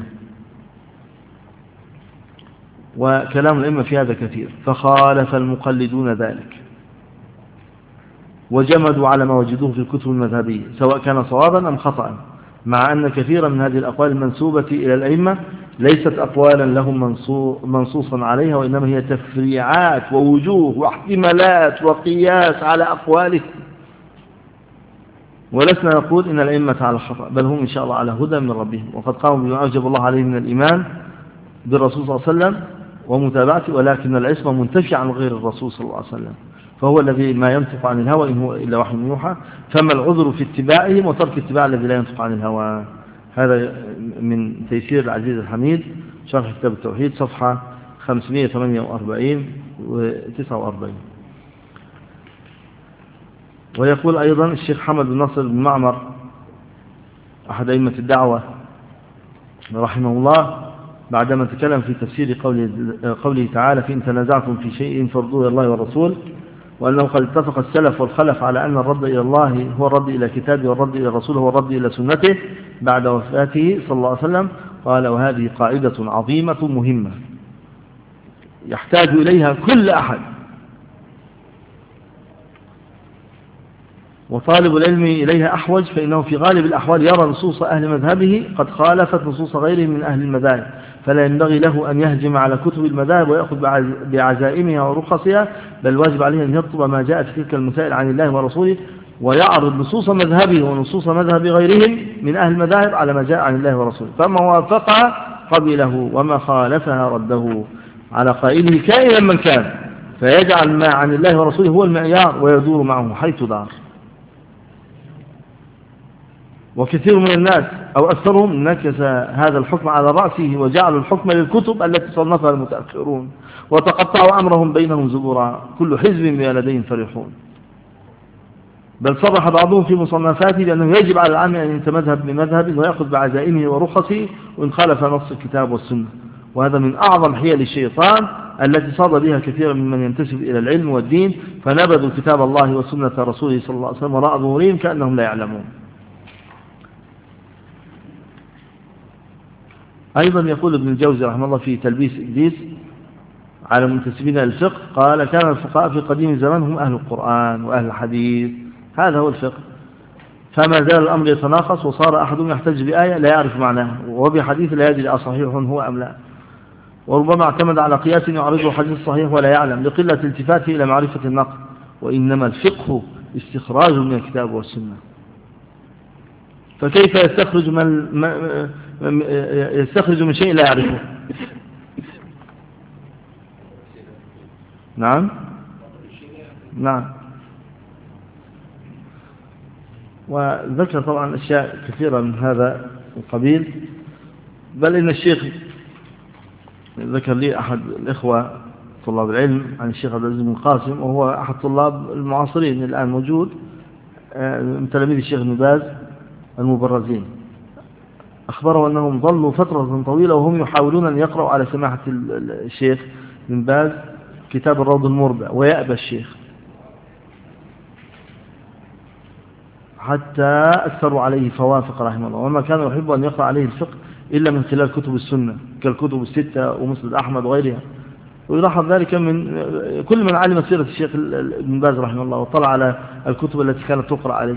وكلام الأئمة في هذا كثير، فخالف المقلدون ذلك وجمدوا على ما وجدوه في الكتب المذهبية سواء كان صوابا أم خطأ، مع أن كثيرا من هذه الأقوال المنسوبة إلى الأئمة ليست أقوالا لهم منصوصا عليها، وإنما هي تفريعات ووجوه واحتمالات وقياس على أقوالهم. ولسنا نقول إن الأئمة على الخطأ، بل هم إن شاء الله على هدى من ربهم، وقد قاموا بما أوجب الله عليه من الإيمان بالرسول صلى الله عليه وسلم ومتابعته، ولكن العصمة منتفية عن غير الرسول صلى الله عليه وسلم، فهو الذي ما ينطق عن الهوى إن هو إلا وحي يوحى، فما العذر في اتباعهم وترك اتباع الذي لا ينطق عن الهوى. هذا من تيسير العزيز الحميد شرح كتاب التوحيد صفحة خمسمائة وثمانية وأربعين وتسعة وأربعين. ويقول أيضا الشيخ حمد بن ناصر بن معمر أحد أئمة الدعوة رحمه الله بعدما تكلم في تفسير قوله, قوله تعالى فإن تنازعتم في شيء فردوه إلى الله والرسول، وأنه قد اتفق السلف والخلف على أن الرد إلى الله هو الرد إلى كتابه، والرد إلى الرسول هو الرد إلى سنته بعد وفاته صلى الله عليه وسلم. قال وهذه قاعدة عظيمة مهمة يحتاج إليها كل أحد، وطالب العلم إليها أحوج، فإنه في غالب الأحوال يرى نصوص أهل مذهبه قد خالفت نصوص غيره من أهل المذاهب، فلا ينبغي له أن يهجم على كتب المذاهب ويأخذ بعزائمها ورخصها، بل الواجب عليه أن يطلب ما جاء في تلك المسائل عن الله ورسوله، ويعرض نصوص مذهبه ونصوص مذهب غيرهم من أهل المذاهب على ما جاء عن الله ورسوله، فما وافقها قبله وما خالفها رده على قائله كائنا من كان، فيجعل ما عن الله ورسوله هو المعيار ويدور معه حيث دار. وكثير من الناس أو أكثرهم نكس هذا الحكم على رأسه وجعلوا الحكم للكتب التي صنفها المتأخرون، وتقطعوا أمرهم بينهم زبورا، كل حزب بما لديهم فرحون. بل صرح بعضهم في مصنفاته بأنه يجب على العام أن يتمذهب بمذهب ويأخذ بعزائمه ورخصه وإن خالف نص الكتاب والسنة، وهذا من أعظم حيل الشيطان التي صاد بها كثيرا ممن ينتسب إلى العلم والدين، فنبذوا كتاب الله وسنة رسوله صلى الله عليه وسلم وراء ظهورهم كأنهم لا يعلمون. أيضا يقول ابن الجوزي رحمه الله في تلبيس إبليس على منتسبين الفقه، قال كان الفقهاء في قديم الزمان هم أهل القرآن وأهل الحديث، هذا هو الفقه، فما زال الأمر يتناقص وصار أحدهم يحتج بآية لا يعرف معناها وبحديث لا يدري أصحيح هو أم لا، وربما اعتمد على قياس يعرضه حديث صحيح ولا يعلم لقلة التفاته إلى معرفة النقل، وإنما الفقه استخراج من الكتاب والسنة. فكيف يستخرج من يستخرج من شيء لا يعرفه؟ نعم نعم. وذكر طبعا أشياء كثيرة من هذا القبيل، بل إن الشيخ ذكر لي أحد الإخوة طلاب العلم عن الشيخ عبد العزيز بن قاسم، وهو أحد طلاب المعاصرين الآن موجود من تلاميذ الشيخ ابن باز المبرزين، أخبروا أنهم ظلوا فترة طويلة وهم يحاولون أن يقرأوا على سماحة الشيخ ابن باز كتاب الروض المربع، ويأبى الشيخ حتى أكثروا عليه فوافق رحمه الله، وما كان يحب أن يقرأ عليه الفقه إلا من خلال كتب السنة كالكتب الستة ومسند أحمد وغيرها. ويلاحظ ذلك من كل من علم سيرة الشيخ ابن باز رحمه الله وطلع على الكتب التي كانت تقرأ عليه.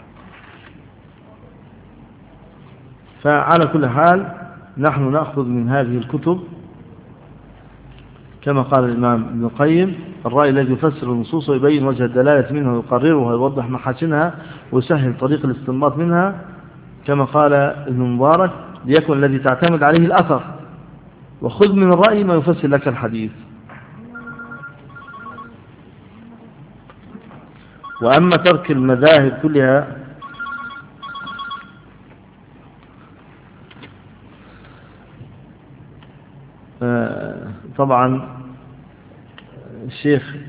فعلى كل حال نحن نأخذ من هذه الكتب كما قال الإمام ابن القيم الرأي الذي يفسر النصوص ويبين وجه الدلالة منها ويقررها ويوضح محاسنها ويسهل طريق الاستنباط منها، كما قال ابن مبارك ليكن الذي تعتمد عليه الأثر، وخذ من الرأي ما يفسر لك الحديث. وأما ترك المذاهب كلها طبعا الشيخ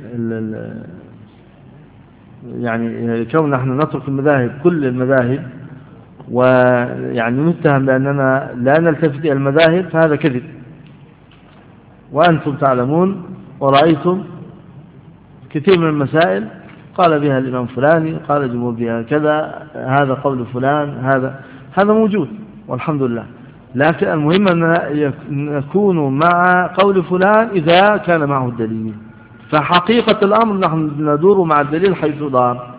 يعني كون نحن نترك المذاهب كل المذاهب ويعني نتهم بأننا لا نلتفت إلى المذاهب فهذا كذب، وأنتم تعلمون ورأيتم كثير من المسائل قال بها الإمام فلاني قال الجمهور بها كذا، هذا قول فلان، هذا هذا موجود والحمد لله، لكن المهم أن نكون مع قول فلان إذا كان معه الدليل، فحقيقة الأمر نحن ندور مع الدليل حيث دار.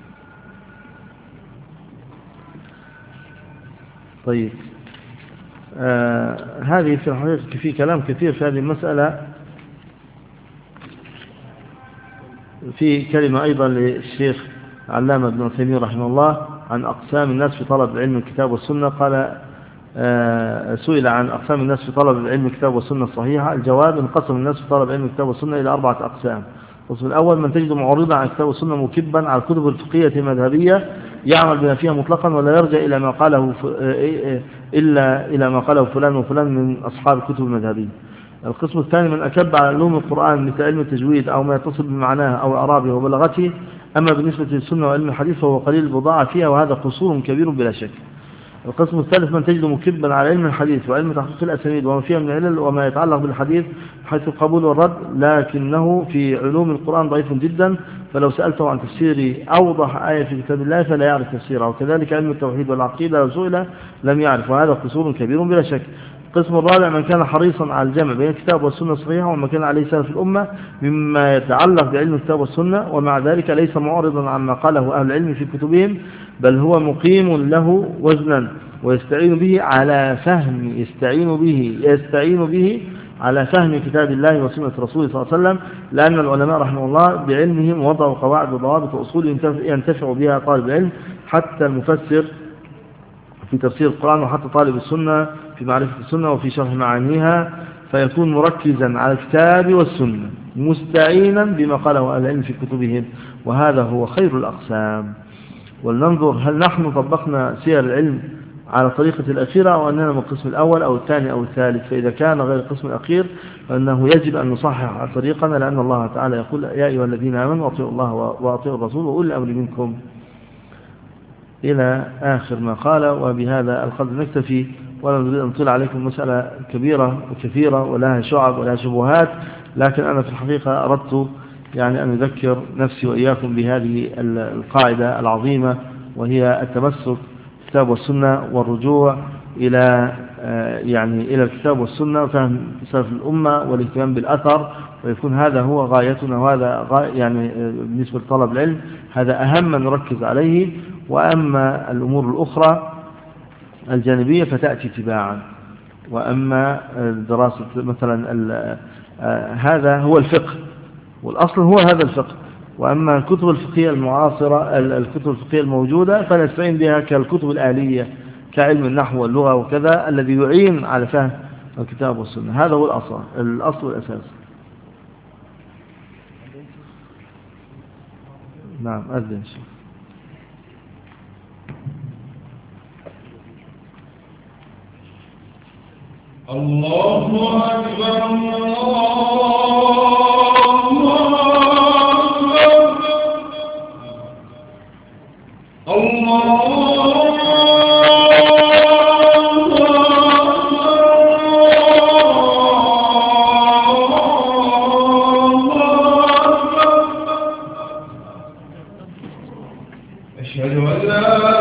طيب آه هذه في الحقيقة في كلام كثير في هذه المسألة. في كلمة أيضا للشيخ علامة ابن تيمية رحمه الله عن أقسام الناس في طلب علم الكتاب والسنة. قال آه سئل عن أقسام الناس في طلب علم الكتاب والسنة الصحيحة. الجواب: انقسم الناس في طلب علم الكتاب والسنة إلى أربعة أقسام. القسم الأول: من تجد معرضا عن الكتاب والسنة مكبا على الكتب الفقهية المذهبية يعمل بما فيها مطلقا ولا يرجع إلى ما قاله إلا إلى ما قاله فلان وفلان من أصحاب الكتب المذهبية. القسم الثاني: من أكب على علوم القرآن مثل علم التجويد أو ما يتصل بمعناه أو إعرابه وبلاغته. أما بالنسبة للسنة وعلم الحديث فهو قليل البضاعة فيها، وهذا قصور كبير بلا شك. القسم الثالث: من تجد مكبا على علم الحديث وعلم تحقيق الأسانيد وما فيها من علل وما يتعلق بالحديث حيث القبول والرد، لكنه في علوم القرآن ضعيف جدا، فلو سألته عن تفسير أوضح آية في كتاب الله فلا يعرف تفسيرها. وكذلك علم التوحيد والعقيدة لو سئل لم يعرف، وهذا قصور كبير بلا شك. القسم الرابع: من كان حريصا على الجمع بين الكتاب والسنة الصحيحة وما كان عليه سلف الأمة مما يتعلق بعلم الكتاب والسنة، ومع ذلك ليس معرضا عما قاله أهل العلم في كتبهم، بل هو مقيم له وزنا ويستعين به على فهم يستعين به يستعين به على فهم كتاب الله وسنة رسوله صلى الله عليه وسلم، لأن العلماء رحمه الله بعلمهم وضعوا قواعد وضوابط وأصول ينتفع بها طالب العلم، حتى المفسر في تفسير القرآن، وحتى طالب السنة في معرفة السنة وفي شرح معانيها، فيكون مركزا على الكتاب والسنة مستعينا بما قاله أهل العلم في كتبهم، وهذا هو خير الأقسام. ولننظر هل نحن طبقنا سير العلم على طريقة الأخيرة أو أننا من القسم الأول أو الثاني أو الثالث. فإذا كان غير القسم الأخير فإنه يجب أن نصحح طريقنا، لأن الله تعالى يقول: يا أيها الذين آمنوا أطيعوا الله وأطيعوا الرسول وأولي الأمر منكم، إلى آخر ما قال. وبهذا القدر نكتفي، ولا نريد أن نطيل عليكم مسألة كبيرة وكثيرة ولها شعب ولها شبهات، لكن أنا في الحقيقة أردت يعني أن أذكر نفسي وإياكم بهذه القاعدة العظيمة، وهي التمسك بالكتاب والسنة والرجوع إلى يعني إلى الكتاب والسنة وفهم سلف الأمة والاهتمام بالأثر، ويكون هذا هو غايتنا، وهذا يعني بالنسبة لطلب العلم هذا أهم ما نركز عليه. وأما الأمور الأخرى الجانبية فتأتي تباعا. وأما دراسة مثلا هذا هو الفقه، والأصل هو هذا الفقه. وأما الكتب الفقهية المعاصرة الكتب الفقهية الموجودة فنستعين بها كالكتب الآلية كعلم النحو واللغة وكذا، الذي يعين على فهم الكتاب والسنة. هذا هو الأصل الأصل والأساس. نعم أذن شيء. الله أكبر الله أكبر الله أشهد أن لا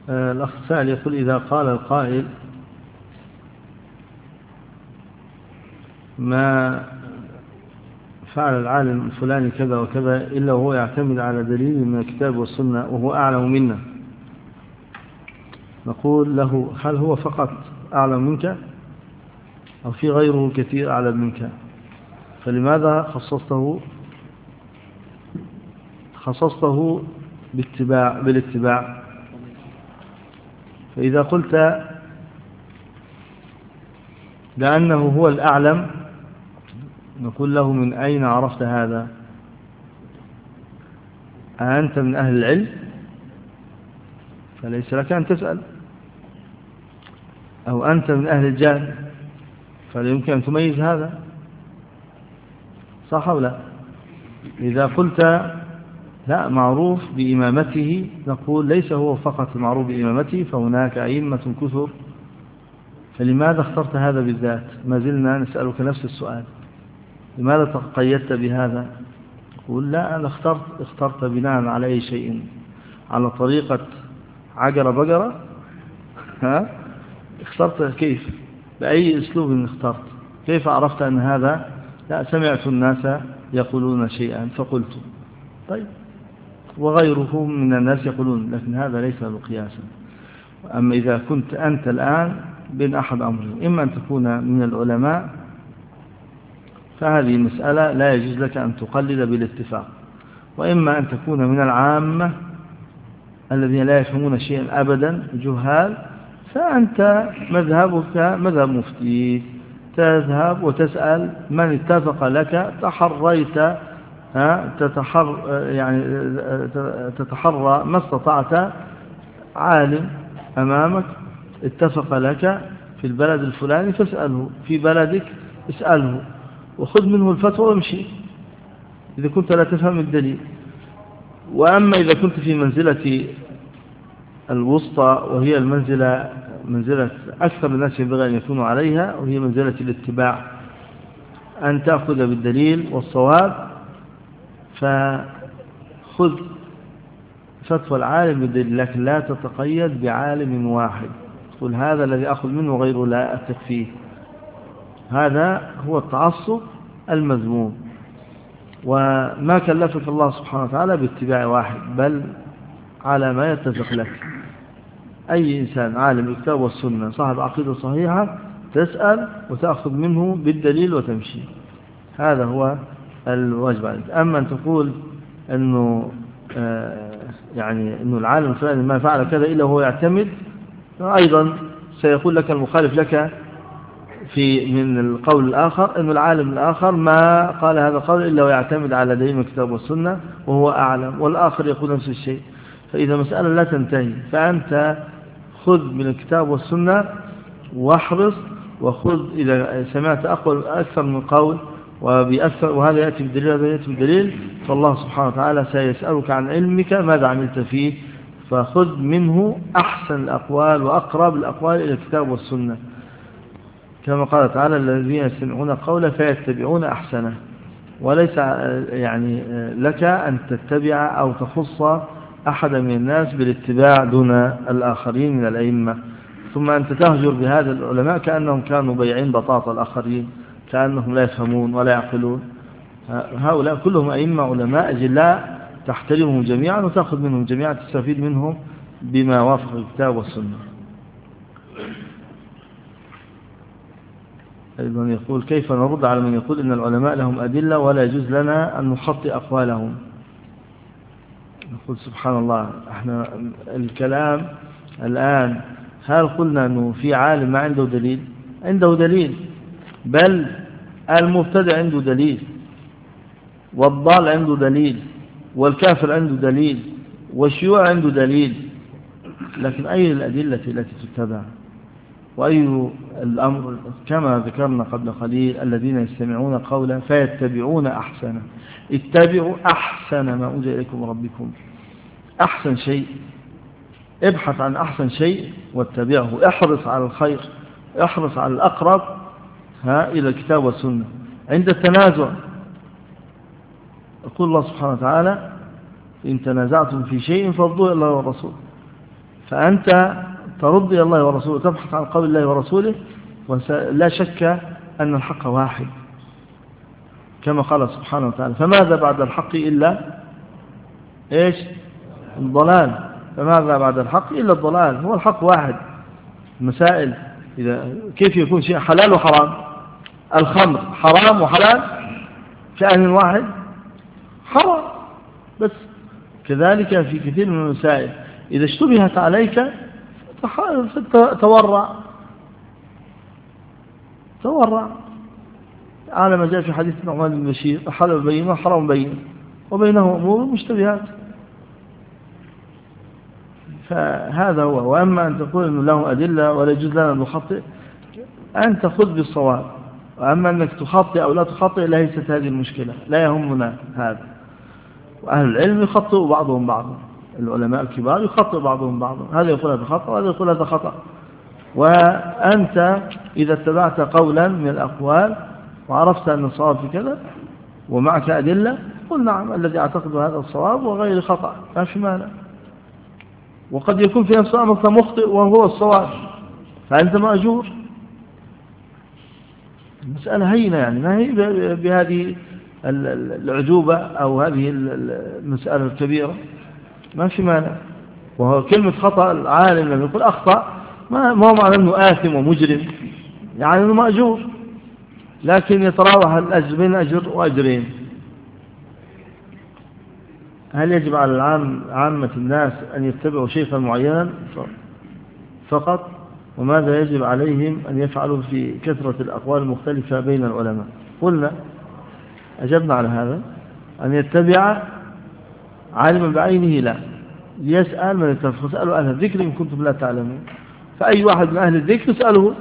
الأخ سائل يقول إذا قال القائل ما فعل العالم الفلاني كذا وكذا إلا وهو يعتمد على دليل من الكتاب والسنة وهو أعلم منا، نقول له هل هو فقط أعلم منك أو في غيره كثير أعلم منك؟ فلماذا خصصته خصصته باتباع بالاتباع؟ فإذا قلت لأنه هو الأعلم نقول له من أين عرفت هذا؟ أنت من أهل العلم؟ فليس لك أن تسأل. أو أنت من أهل الجهل؟ فلا يمكن أن تميز هذا، صح أو لا؟ إذا قلت لا معروف بإمامته نقول ليس هو فقط معروف بإمامته، فهناك أئمة كثر، فلماذا اخترت هذا بالذات؟ ما زلنا نسألك نفس السؤال، لماذا تقيدت بهذا؟ قل لا أنا اخترت اخترت بناء على أي شيء؟ على طريقة عجرة بجرة؟ ها؟ اخترت كيف؟ بأي أسلوب اخترت؟ كيف عرفت أن هذا؟ لا سمعت الناس يقولون شيئا فقلت. طيب وغيرهم من الناس يقولون، لكن هذا ليس بقياسا. أما إذا كنت أنت الآن بين أحد أمرين، إما أن تكون من العلماء فهذه المسألة لا يجوز لك أن تقلد بالاتفاق، وإما أن تكون من العامة الذين لا يفهمون شيئا أبدا جهال، فأنت مذهبك مذهب مفتي، تذهب وتسأل من اتفق لك، تحريت تتحر يعني تتحرى ما استطعت عالم أمامك اتفق لك في البلد الفلاني فاسأله، في بلدك اسأله وخذ منه الفتوى وامشي إذا كنت لا تفهم الدليل. وأما إذا كنت في منزلة الوسطى وهي المنزلة منزلة أكثر الناس ينبغي أن يكونوا عليها، وهي منزلة الاتباع، أن تأخذ بالدليل والصواب، فخذ فتوى العالم بالدليل، لكن لا تتقيد بعالم واحد قل هذا الذي أخذ منه غيره لا أثق فيه. هذا هو التعصب المذموم، وما كلفك الله سبحانه وتعالى باتباع واحد، بل على ما يتفق لك. أي إنسان عالم الكتاب والسنة صاحب عقيدة صحيحة تسأل وتأخذ منه بالدليل وتمشي، هذا هو الواجب عليك. أما أن تقول أنه آه يعني أنه العالم الفلاني ما فعل كذا إلا هو يعتمد، أيضا سيقول لك المخالف لك في من القول الآخر أن العالم الآخر ما قال هذا القول إلا ويعتمد على دليل الكتاب والسنة وهو أعلم، والآخر يقول نفس الشيء. فإذا مسألة لا تنتهي، فأنت خذ من الكتاب والسنة واحرص، وخذ إذا سمعت أقوى أكثر من قول وبأكثر وهذا يأتي بالدليل وهذا يأتي بالدليل، فالله سبحانه وتعالى سيسألك عن علمك ماذا عملت فيه، فخذ منه أحسن الأقوال وأقرب الأقوال إلى الكتاب والسنة، كما قال تعالى الذين يستمعون قولا فيتبعون أحسنه. وليس يعني لك أن تتبع أو تخص أحد من الناس بالاتباع دون الآخرين من الأئمة، ثم أنت تهجر بهذا العلماء كأنهم كانوا بيعين بطاطا الآخرين، كأنهم لا يفهمون ولا يعقلون. هؤلاء كلهم أئمة علماء أجلاء تحترمهم جميعا وتأخذ منهم جميعا، تستفيد منهم بما وافق الكتاب والسنة. أيضا يقول كيف نرد على من يقول إن العلماء لهم أدلة ولا يجوز لنا أن نخطئ أقوالهم؟ نقول سبحان الله، احنا الكلام الآن هل قلنا أنه في عالم ما عنده دليل؟ عنده دليل، بل المبتدع عنده دليل، والضال عنده دليل، والكافر عنده دليل، والشيوع عنده دليل، لكن أي الأدلة التي تتبع؟ وأي الأمر كما ذكرنا قبل قليل الذين يستمعون قولا فيتبعون أحسنه، اتبعوا أحسن ما أنزل إليكم ربكم، أحسن شيء ابحث عن أحسن شيء واتبعه، احرص على الخير، احرص على الأقرب ها إلى الكتاب والسنة. عند التنازع يقول الله سبحانه وتعالى إن تنازعتم في شيء فارضوه إلى الله والرسول، فأنت ترد إلى الله ورسوله، تبحث عن قول الله ورسوله، ولا شك أن الحق واحد كما قال سبحانه وتعالى: فماذا بعد الحق إلا إيش؟ الضلال. فماذا بعد الحق إلا الضلال. هو الحق واحد. المسائل إذا كيف يكون شيء حلال وحرام؟ الخمر حرام وحلال في آن واحد؟ حرام. بس كذلك في كثير من المسائل إذا اشتبهت عليك تورع تورع على ما جاء في حديث النعمان بن بشير: الحلال بين والحرام بين وبينه أمور مشتبهات. فهذا هو. وأما أن تقول أنه له أدلة ولا يجوز لنا أن نخطئ، أنت خذ بالصواب. وأما أنك تخطئ أو لا تخطئ ليست هذه المشكلة، لا يهمنا هذا. وأهل العلم يخطئ بعضهم بعضا، العلماء الكبار يخطئ بعضهم بعضا، هذا يقول هذا خطأ وهذا يقول هذا خطأ. وأنت إذا اتبعت قولا من الأقوال وعرفت أن الصواب في كذا ومعك أدلة، قل نعم الذي أعتقد هذا الصواب وغير خطأ، لا في مانع. وقد يكون في نفس الأمر مخطئ وهو الصواب، فأنت مأجور. المسألة هينة يعني، ما هي بهذه العجوبة أو هذه المسألة الكبيرة، ما في مانع. وهو كلمة خطأ، العالم لما يقول أخطأ ما هو معنى أنه آثم ومجرم، يعني أنه مأجور، لكن يتراوح الأجر بين أجر وأجرين. هل يجب على العام عامة الناس أن يتبعوا شيخا معينا فقط؟ وماذا يجب عليهم أن يفعلوا في كثرة الأقوال المختلفة بين العلماء؟ قلنا أجبنا على هذا: أن يتبع عالما بعينه لا، يسأل من يتفق، اسألوا أهل الذكر إن كنتم لا تعلمون. فأي واحد من أهل الذكر اسأله،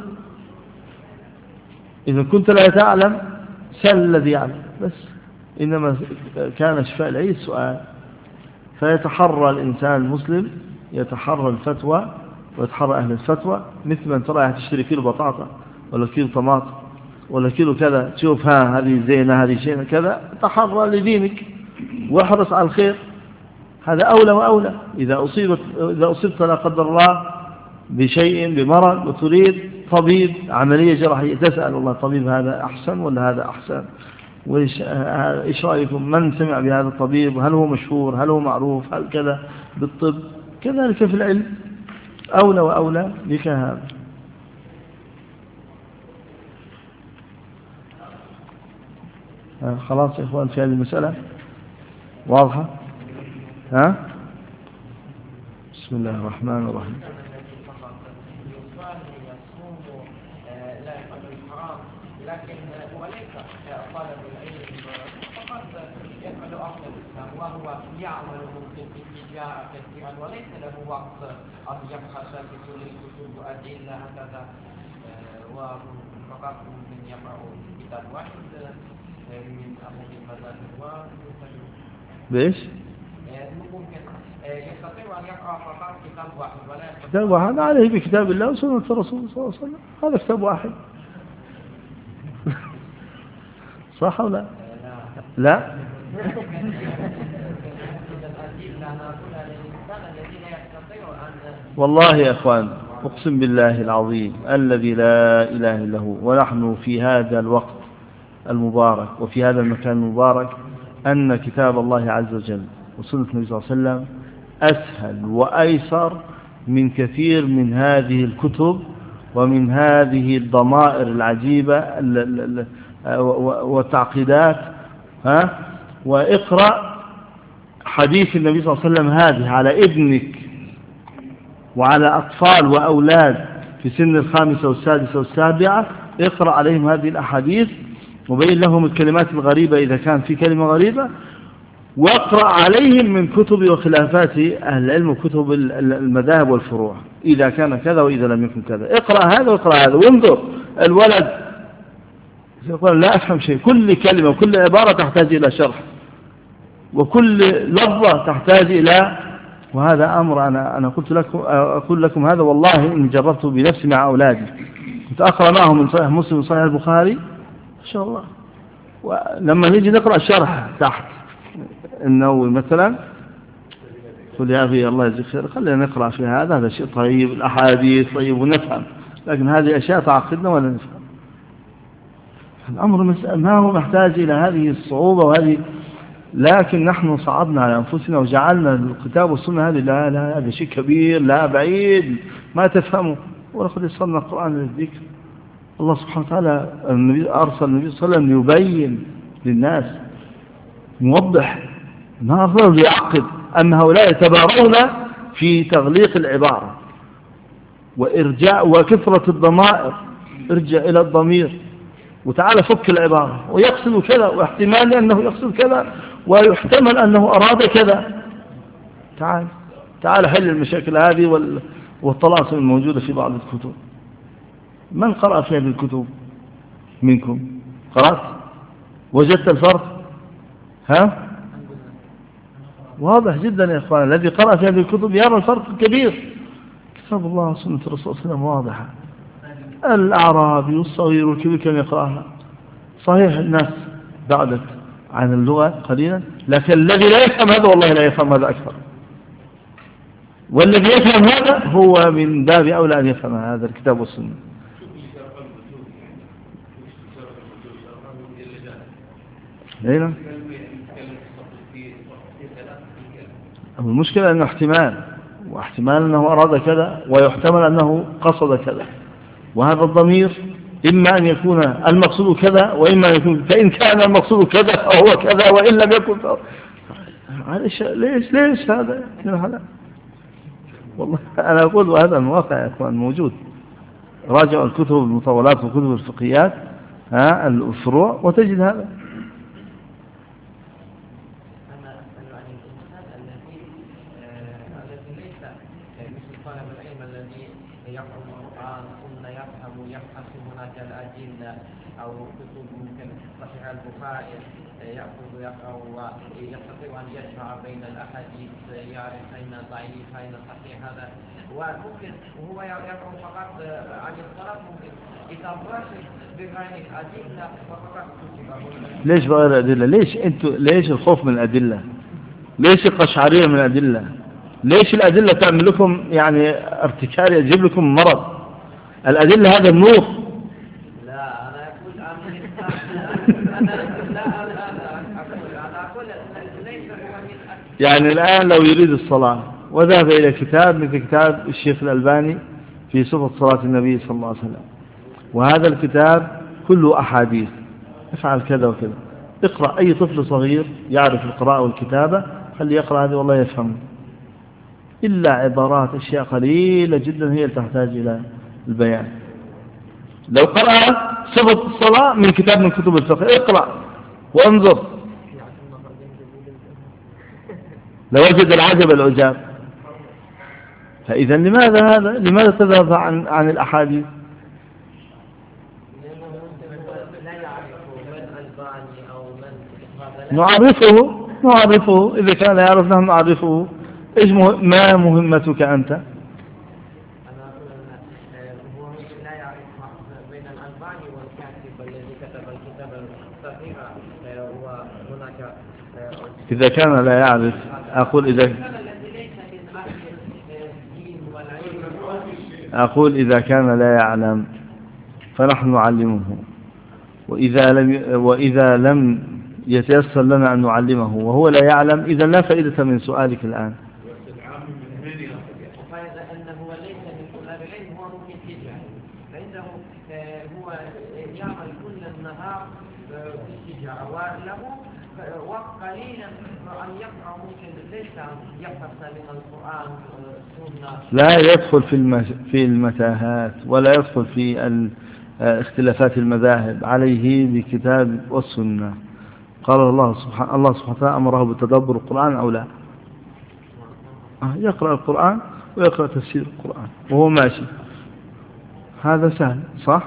إذا كنت لا تعلم سأل الذي يعلم بس. إنما كان شفاء العي السؤال. فيتحرى الإنسان المسلم، يتحرى الفتوى ويتحرى أهل الفتوى، مثل ما أنت رايح تشتري كيلو بطاطا ولا كيلو طماطم ولا كيلو كذا، تشوف ها هذه زينة هذه شينة كذا، تحرى لدينك واحرص على الخير. هذا أولى وأولى. إذا أصيبت إذا أصبت لا قدر الله بشيء بمرض وتريد طبيب عملية جراحية، تسأل الله طبيب هذا أحسن ولا هذا أحسن، وإيش رأيكم، من سمع بهذا الطبيب، هل هو مشهور، هل هو معروف، هل كذا بالطب. كذلك في العلم أولى وأولى بك هذا. خلاص يا إخوان في هذه المسألة واضحة. ها؟ بسم الله الرحمن الرحيم. لكن وليس طالب العلم فقط يفعل أصل الإسلام، وهو يعمل ممكن في التجارة كثيرا وليس له وقت أن يبحث في كل الكتب وأدلة هكذا، وفقط ممكن يقرأ كتاب واحد من أبو المذاهب بإيش؟ ممكن يستطيع أن يقرأ فقط كتاب واحد ولا كتاب واحد عليه بكتاب الله وسنة الرسول صلى الله عليه وسلم، هذا كتاب واحد. صح ولا لا؟ لا. والله يا أخوان أقسم بالله العظيم الذي لا إله إلا هو، ونحن في هذا الوقت المبارك وفي هذا المكان المبارك، أن كتاب الله عز وجل وسنة النبي صلى الله عليه وسلم أسهل وأيسر من كثير من هذه الكتب ومن هذه الضمائر العجيبة والتعقيدات. ها؟ واقرأ حديث النبي صلى الله عليه وسلم هذه على ابنك وعلى أطفال وأولاد في سن الخامسة والسادسة والسابعة، اقرأ عليهم هذه الأحاديث وبين لهم الكلمات الغريبة إذا كان في كلمة غريبة، واقرأ عليهم من كتب وخلافات أهل العلم وكتب المذاهب والفروع إذا كان كذا وإذا لم يكن كذا. اقرأ هذا واقرأ هذا وانظر. الولد يقول لا أفهم شيء، كل كلمة وكل عبارة تحتاج إلى شرح وكل لفظة تحتاج إلى، وهذا أمر أنا أنا قلت لكم أقول لكم هذا والله إني جربته بنفسي مع أولادي. كنت أقرأ معهم من صحيح مسلم وصحيح البخاري ما شاء الله، ولما نيجي نقرأ شرح تحت النووي مثلا قل يا أبي الله يجزيك خير، خلينا نقرأ في هذا، هذا شيء طيب، الأحاديث طيب ونفهم، لكن هذه أشياء تعقدنا ولا نفهم. الأمر ما هو محتاج إلى هذه الصعوبة وهذه، لكن نحن صعبنا على أنفسنا وجعلنا الكتاب والسنة هذه لا لا هذا شيء كبير، لا بعيد ما تفهمه. ولقد يسرنا القرآن للذكر. الله سبحانه وتعالى النبي أرسل النبي صلى الله عليه وسلم يبين للناس، موضح، ما أرسل ليعقد أن هؤلاء يتبارون في تغليق العبارة وإرجاء وكثرة الضمائر، ارجع إلى الضمير وتعالى فك العبارة، ويقصد كذا، واحتمال أنه يقصد كذا، ويحتمل أنه أراد كذا. تعال تعال حل المشاكل هذه والطلاسم الموجودة في بعض الكتب. من قرأ في هذه الكتب منكم؟ قرأت؟ وجدت الفرق؟ ها؟ واضح جدا يا إخوان، الذي قرأ في هذه الكتب يرى الفرق الكبير. كتاب الله وسنة الرسول صلى الله عليه وسلم واضحة. الأعرابي والصغير والكبير كان يقرأها. صحيح الناس بعدت عن اللغة قليلا، لكن الذي لا يفهم هذا والله لا يفهم هذا أكثر، والذي يفهم هذا هو من باب أولى أن يفهم هذا الكتاب والسنة. هنا المشكلة أنه احتمال، واحتمال أنه أراد كذا، ويحتمل أنه قصد كذا، وهذا الضمير إما أن يكون المقصود كذا وإما أن يكون، فإن كان المقصود كذا فهو كذا، وإن لم يكن فهو. ليش ليش ليش هذا هذا والله أنا أقول، وهذا الواقع يا أخوان موجود. راجعوا الكتب المطولات وكتب الفقهيات ها الفروع وتجد هذا. أو كتب ممكن صحيح البخاري يأخذ يقرأ ويستطيع أن يجمع بين الأحاديث، يعرف أين ضعيف أين صحيح. هذا وممكن وهو يقرأ فقط عن الصلاة، ممكن إذا برشد بغير أدلة فقط. ليش بغير أدلة؟ ليش أنتوا ليش الخوف من الأدلة؟ ليش القشعرية من الأدلة؟ ليش الأدلة تعمل لكم يعني ارتكار، يجيب لكم مرض؟ الأدلة هذا النور. يعني الآن لو يريد الصلاة وذهب إلى كتاب مثل كتاب الشيخ الألباني في صفة صلاة النبي صلى الله عليه وسلم، وهذا الكتاب كله أحاديث، افعل كذا وكذا، اقرأ. أي طفل صغير يعرف القراءة والكتابة خلي يقرأ هذه والله يفهم، إلا عبارات أشياء قليلة جدا هي تحتاج إلى البيان. لو قرأ صفة الصلاة من كتاب من كتب الفقه اقرأ وانظر لوجد العجب العجاب. فإذا لماذا هذا؟ لماذا تذهب عن عن الأحاديث؟ نعرفه نعرفه إذا كان يعرف نحن نعرفه. إيش ما مهمتك أنت؟ إذا كان لا يعرف، أقول إذا أقول إذا كان لا يعلم فنحن نعلمه، وإذا لم وإذا لم يتيسر لنا أن نعلمه وهو لا يعلم، إذا لا فائدة من سؤالك الآن. لا يدخل في في المتاهات ولا يدخل في اختلافات المذاهب، عليه بكتاب والسنة. قال الله سبحانه الله سبحانه وتعالى أمره بتدبر القرآن أو لا؟ يقرأ القرآن ويقرأ تفسير القرآن وهو ماشي، هذا سهل صح؟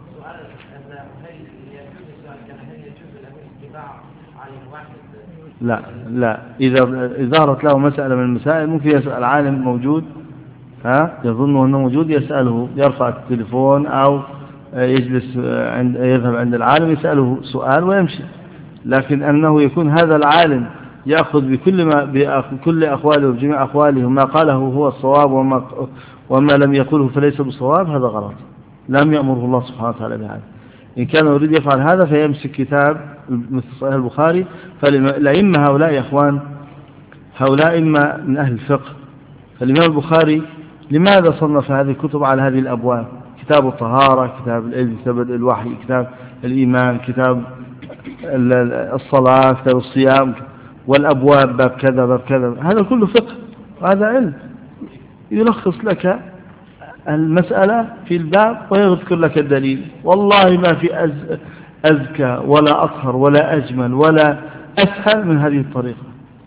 لا لا إذا ظهرت له مسألة من المسائل ممكن يسأل عالم موجود، ها يظن أنه موجود، يسأله، يرفع التليفون أو يجلس عند يذهب عند العالم يسأله سؤال ويمشي. لكن أنه يكون هذا العالم يأخذ بكل ما بكل أقواله وبجميع أقواله وما قاله هو الصواب وما وما لم يقوله فليس بالصواب، هذا غلط. لم يأمره الله سبحانه وتعالى بهذا. إن كان يريد يفعل هذا فيمسك كتاب مثل صحيح البخاري. فالأئمة هؤلاء يا إخوان، هؤلاء إما من أهل الفقه. فالإمام البخاري لماذا صنف هذه الكتب على هذه الأبواب؟ كتاب الطهارة، كتاب العلم، كتاب الوحي، كتاب الإيمان، كتاب الصلاة، كتاب الصيام، والأبواب باب كذا باب كذا. هذا كله فقه وهذا علم، يلخص لك المسألة في الباب ويذكر لك الدليل. والله ما في أز أزكى ولا أطهر ولا أجمل ولا أسهل من هذه الطريقة.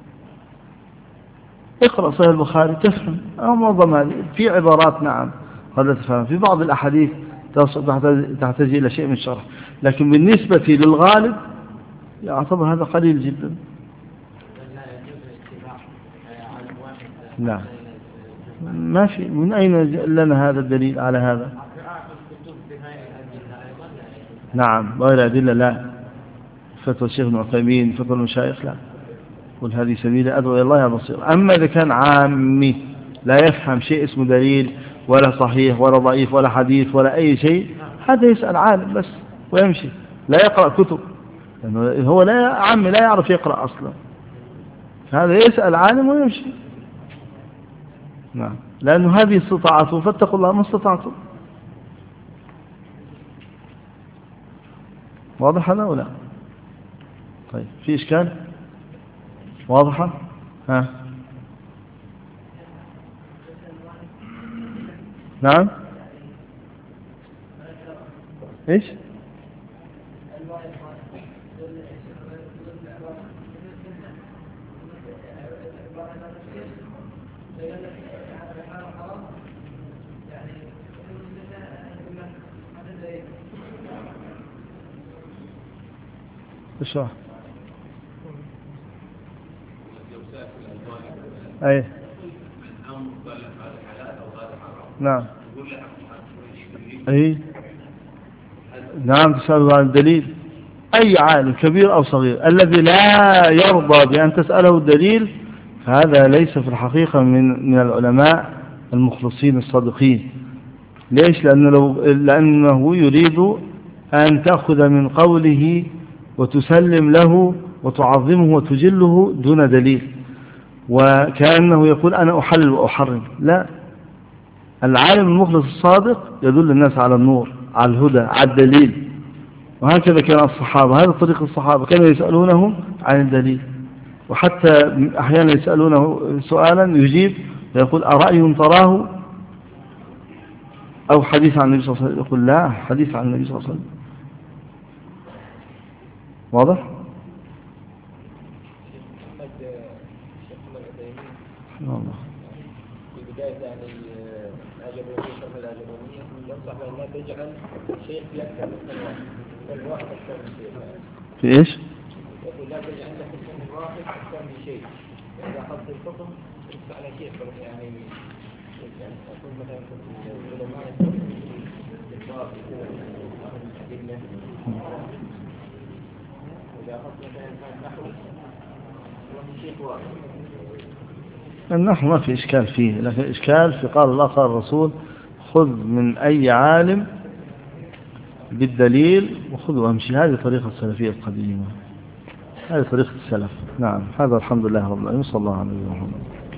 اقرأ صحيح البخاري تفهم، أو معظم هذه في عبارات نعم قد تفهم، في بعض الأحاديث تحتاج إلى شيء من الشرح، لكن بالنسبة للغالب يعتبر هذا قليل جدا. لا ما في. من أين لنا هذا الدليل على هذا؟ نعم غير أدلة لا. فتوى الشيخ ابن عثيمين، فتوى المشايخ لا. قل هذه سبيل أدعو إلى الله بصير. أما إذا كان عامي لا يفهم شيء اسمه دليل ولا صحيح ولا ضعيف ولا حديث ولا أي شيء، هذا يسأل عالم بس ويمشي، لا يقرأ كتب، لأنه هو لا عامي لا يعرف يقرأ أصلا. هذا يسأل عالم ويمشي. نعم، لأنه هذه استطاعته، فاتقوا الله ما استطعتم. واضح هذا ولا؟ طيب في إشكال؟ واضحة؟ ها نعم إيش؟ اشرح. أي نعم أي نعم تسأل عن الدليل. أي عالم كبير أو صغير الذي لا يرضى بأن تسأله الدليل فهذا ليس في الحقيقة من من العلماء المخلصين الصادقين. ليش؟ لأنه, لو لأنه يريد أن تأخذ من قوله وتسلم له وتعظمه وتجله دون دليل، وكأنه يقول أنا أحلل وأحرم. لا، العالم المخلص الصادق يدل الناس على النور، على الهدى، على الدليل. وهكذا كان الصحابة، هذا طريق الصحابة، كانوا يسألونه عن الدليل. وحتى أحيانا يسألونه سؤالا يجيب ويقول أرأي تراه أو حديث عن النبي صلى الله عليه وسلم؟ يقول لا، حديث عن النبي صلى الله عليه وسلم. واضح؟ والله في بداية يعني الأجرونية شرح الأجرونية ينصح بأن لا تجعل شيء يكثر من الواحد أكثر من شيء. في إيش؟ يقول لا تجعل عندك السن الواحد أكثر من شيء. إذا أخذت الحكم تدفع على شيء يعني يعني أقول مثلا العلماء يستخدمون الإطلاق أخذ الأدلة. إذا أخذت مثلا نحو وفي شيء واحد. النحو ما في إشكال فيه، لكن إشكال في قال الله قال الرسول خذ من أي عالم بالدليل وخذ وامشي. هذه طريقة السلفية القديمة، هذه طريقة السلف. نعم، هذا الحمد لله رب العالمين، صلى الله عليه وسلم.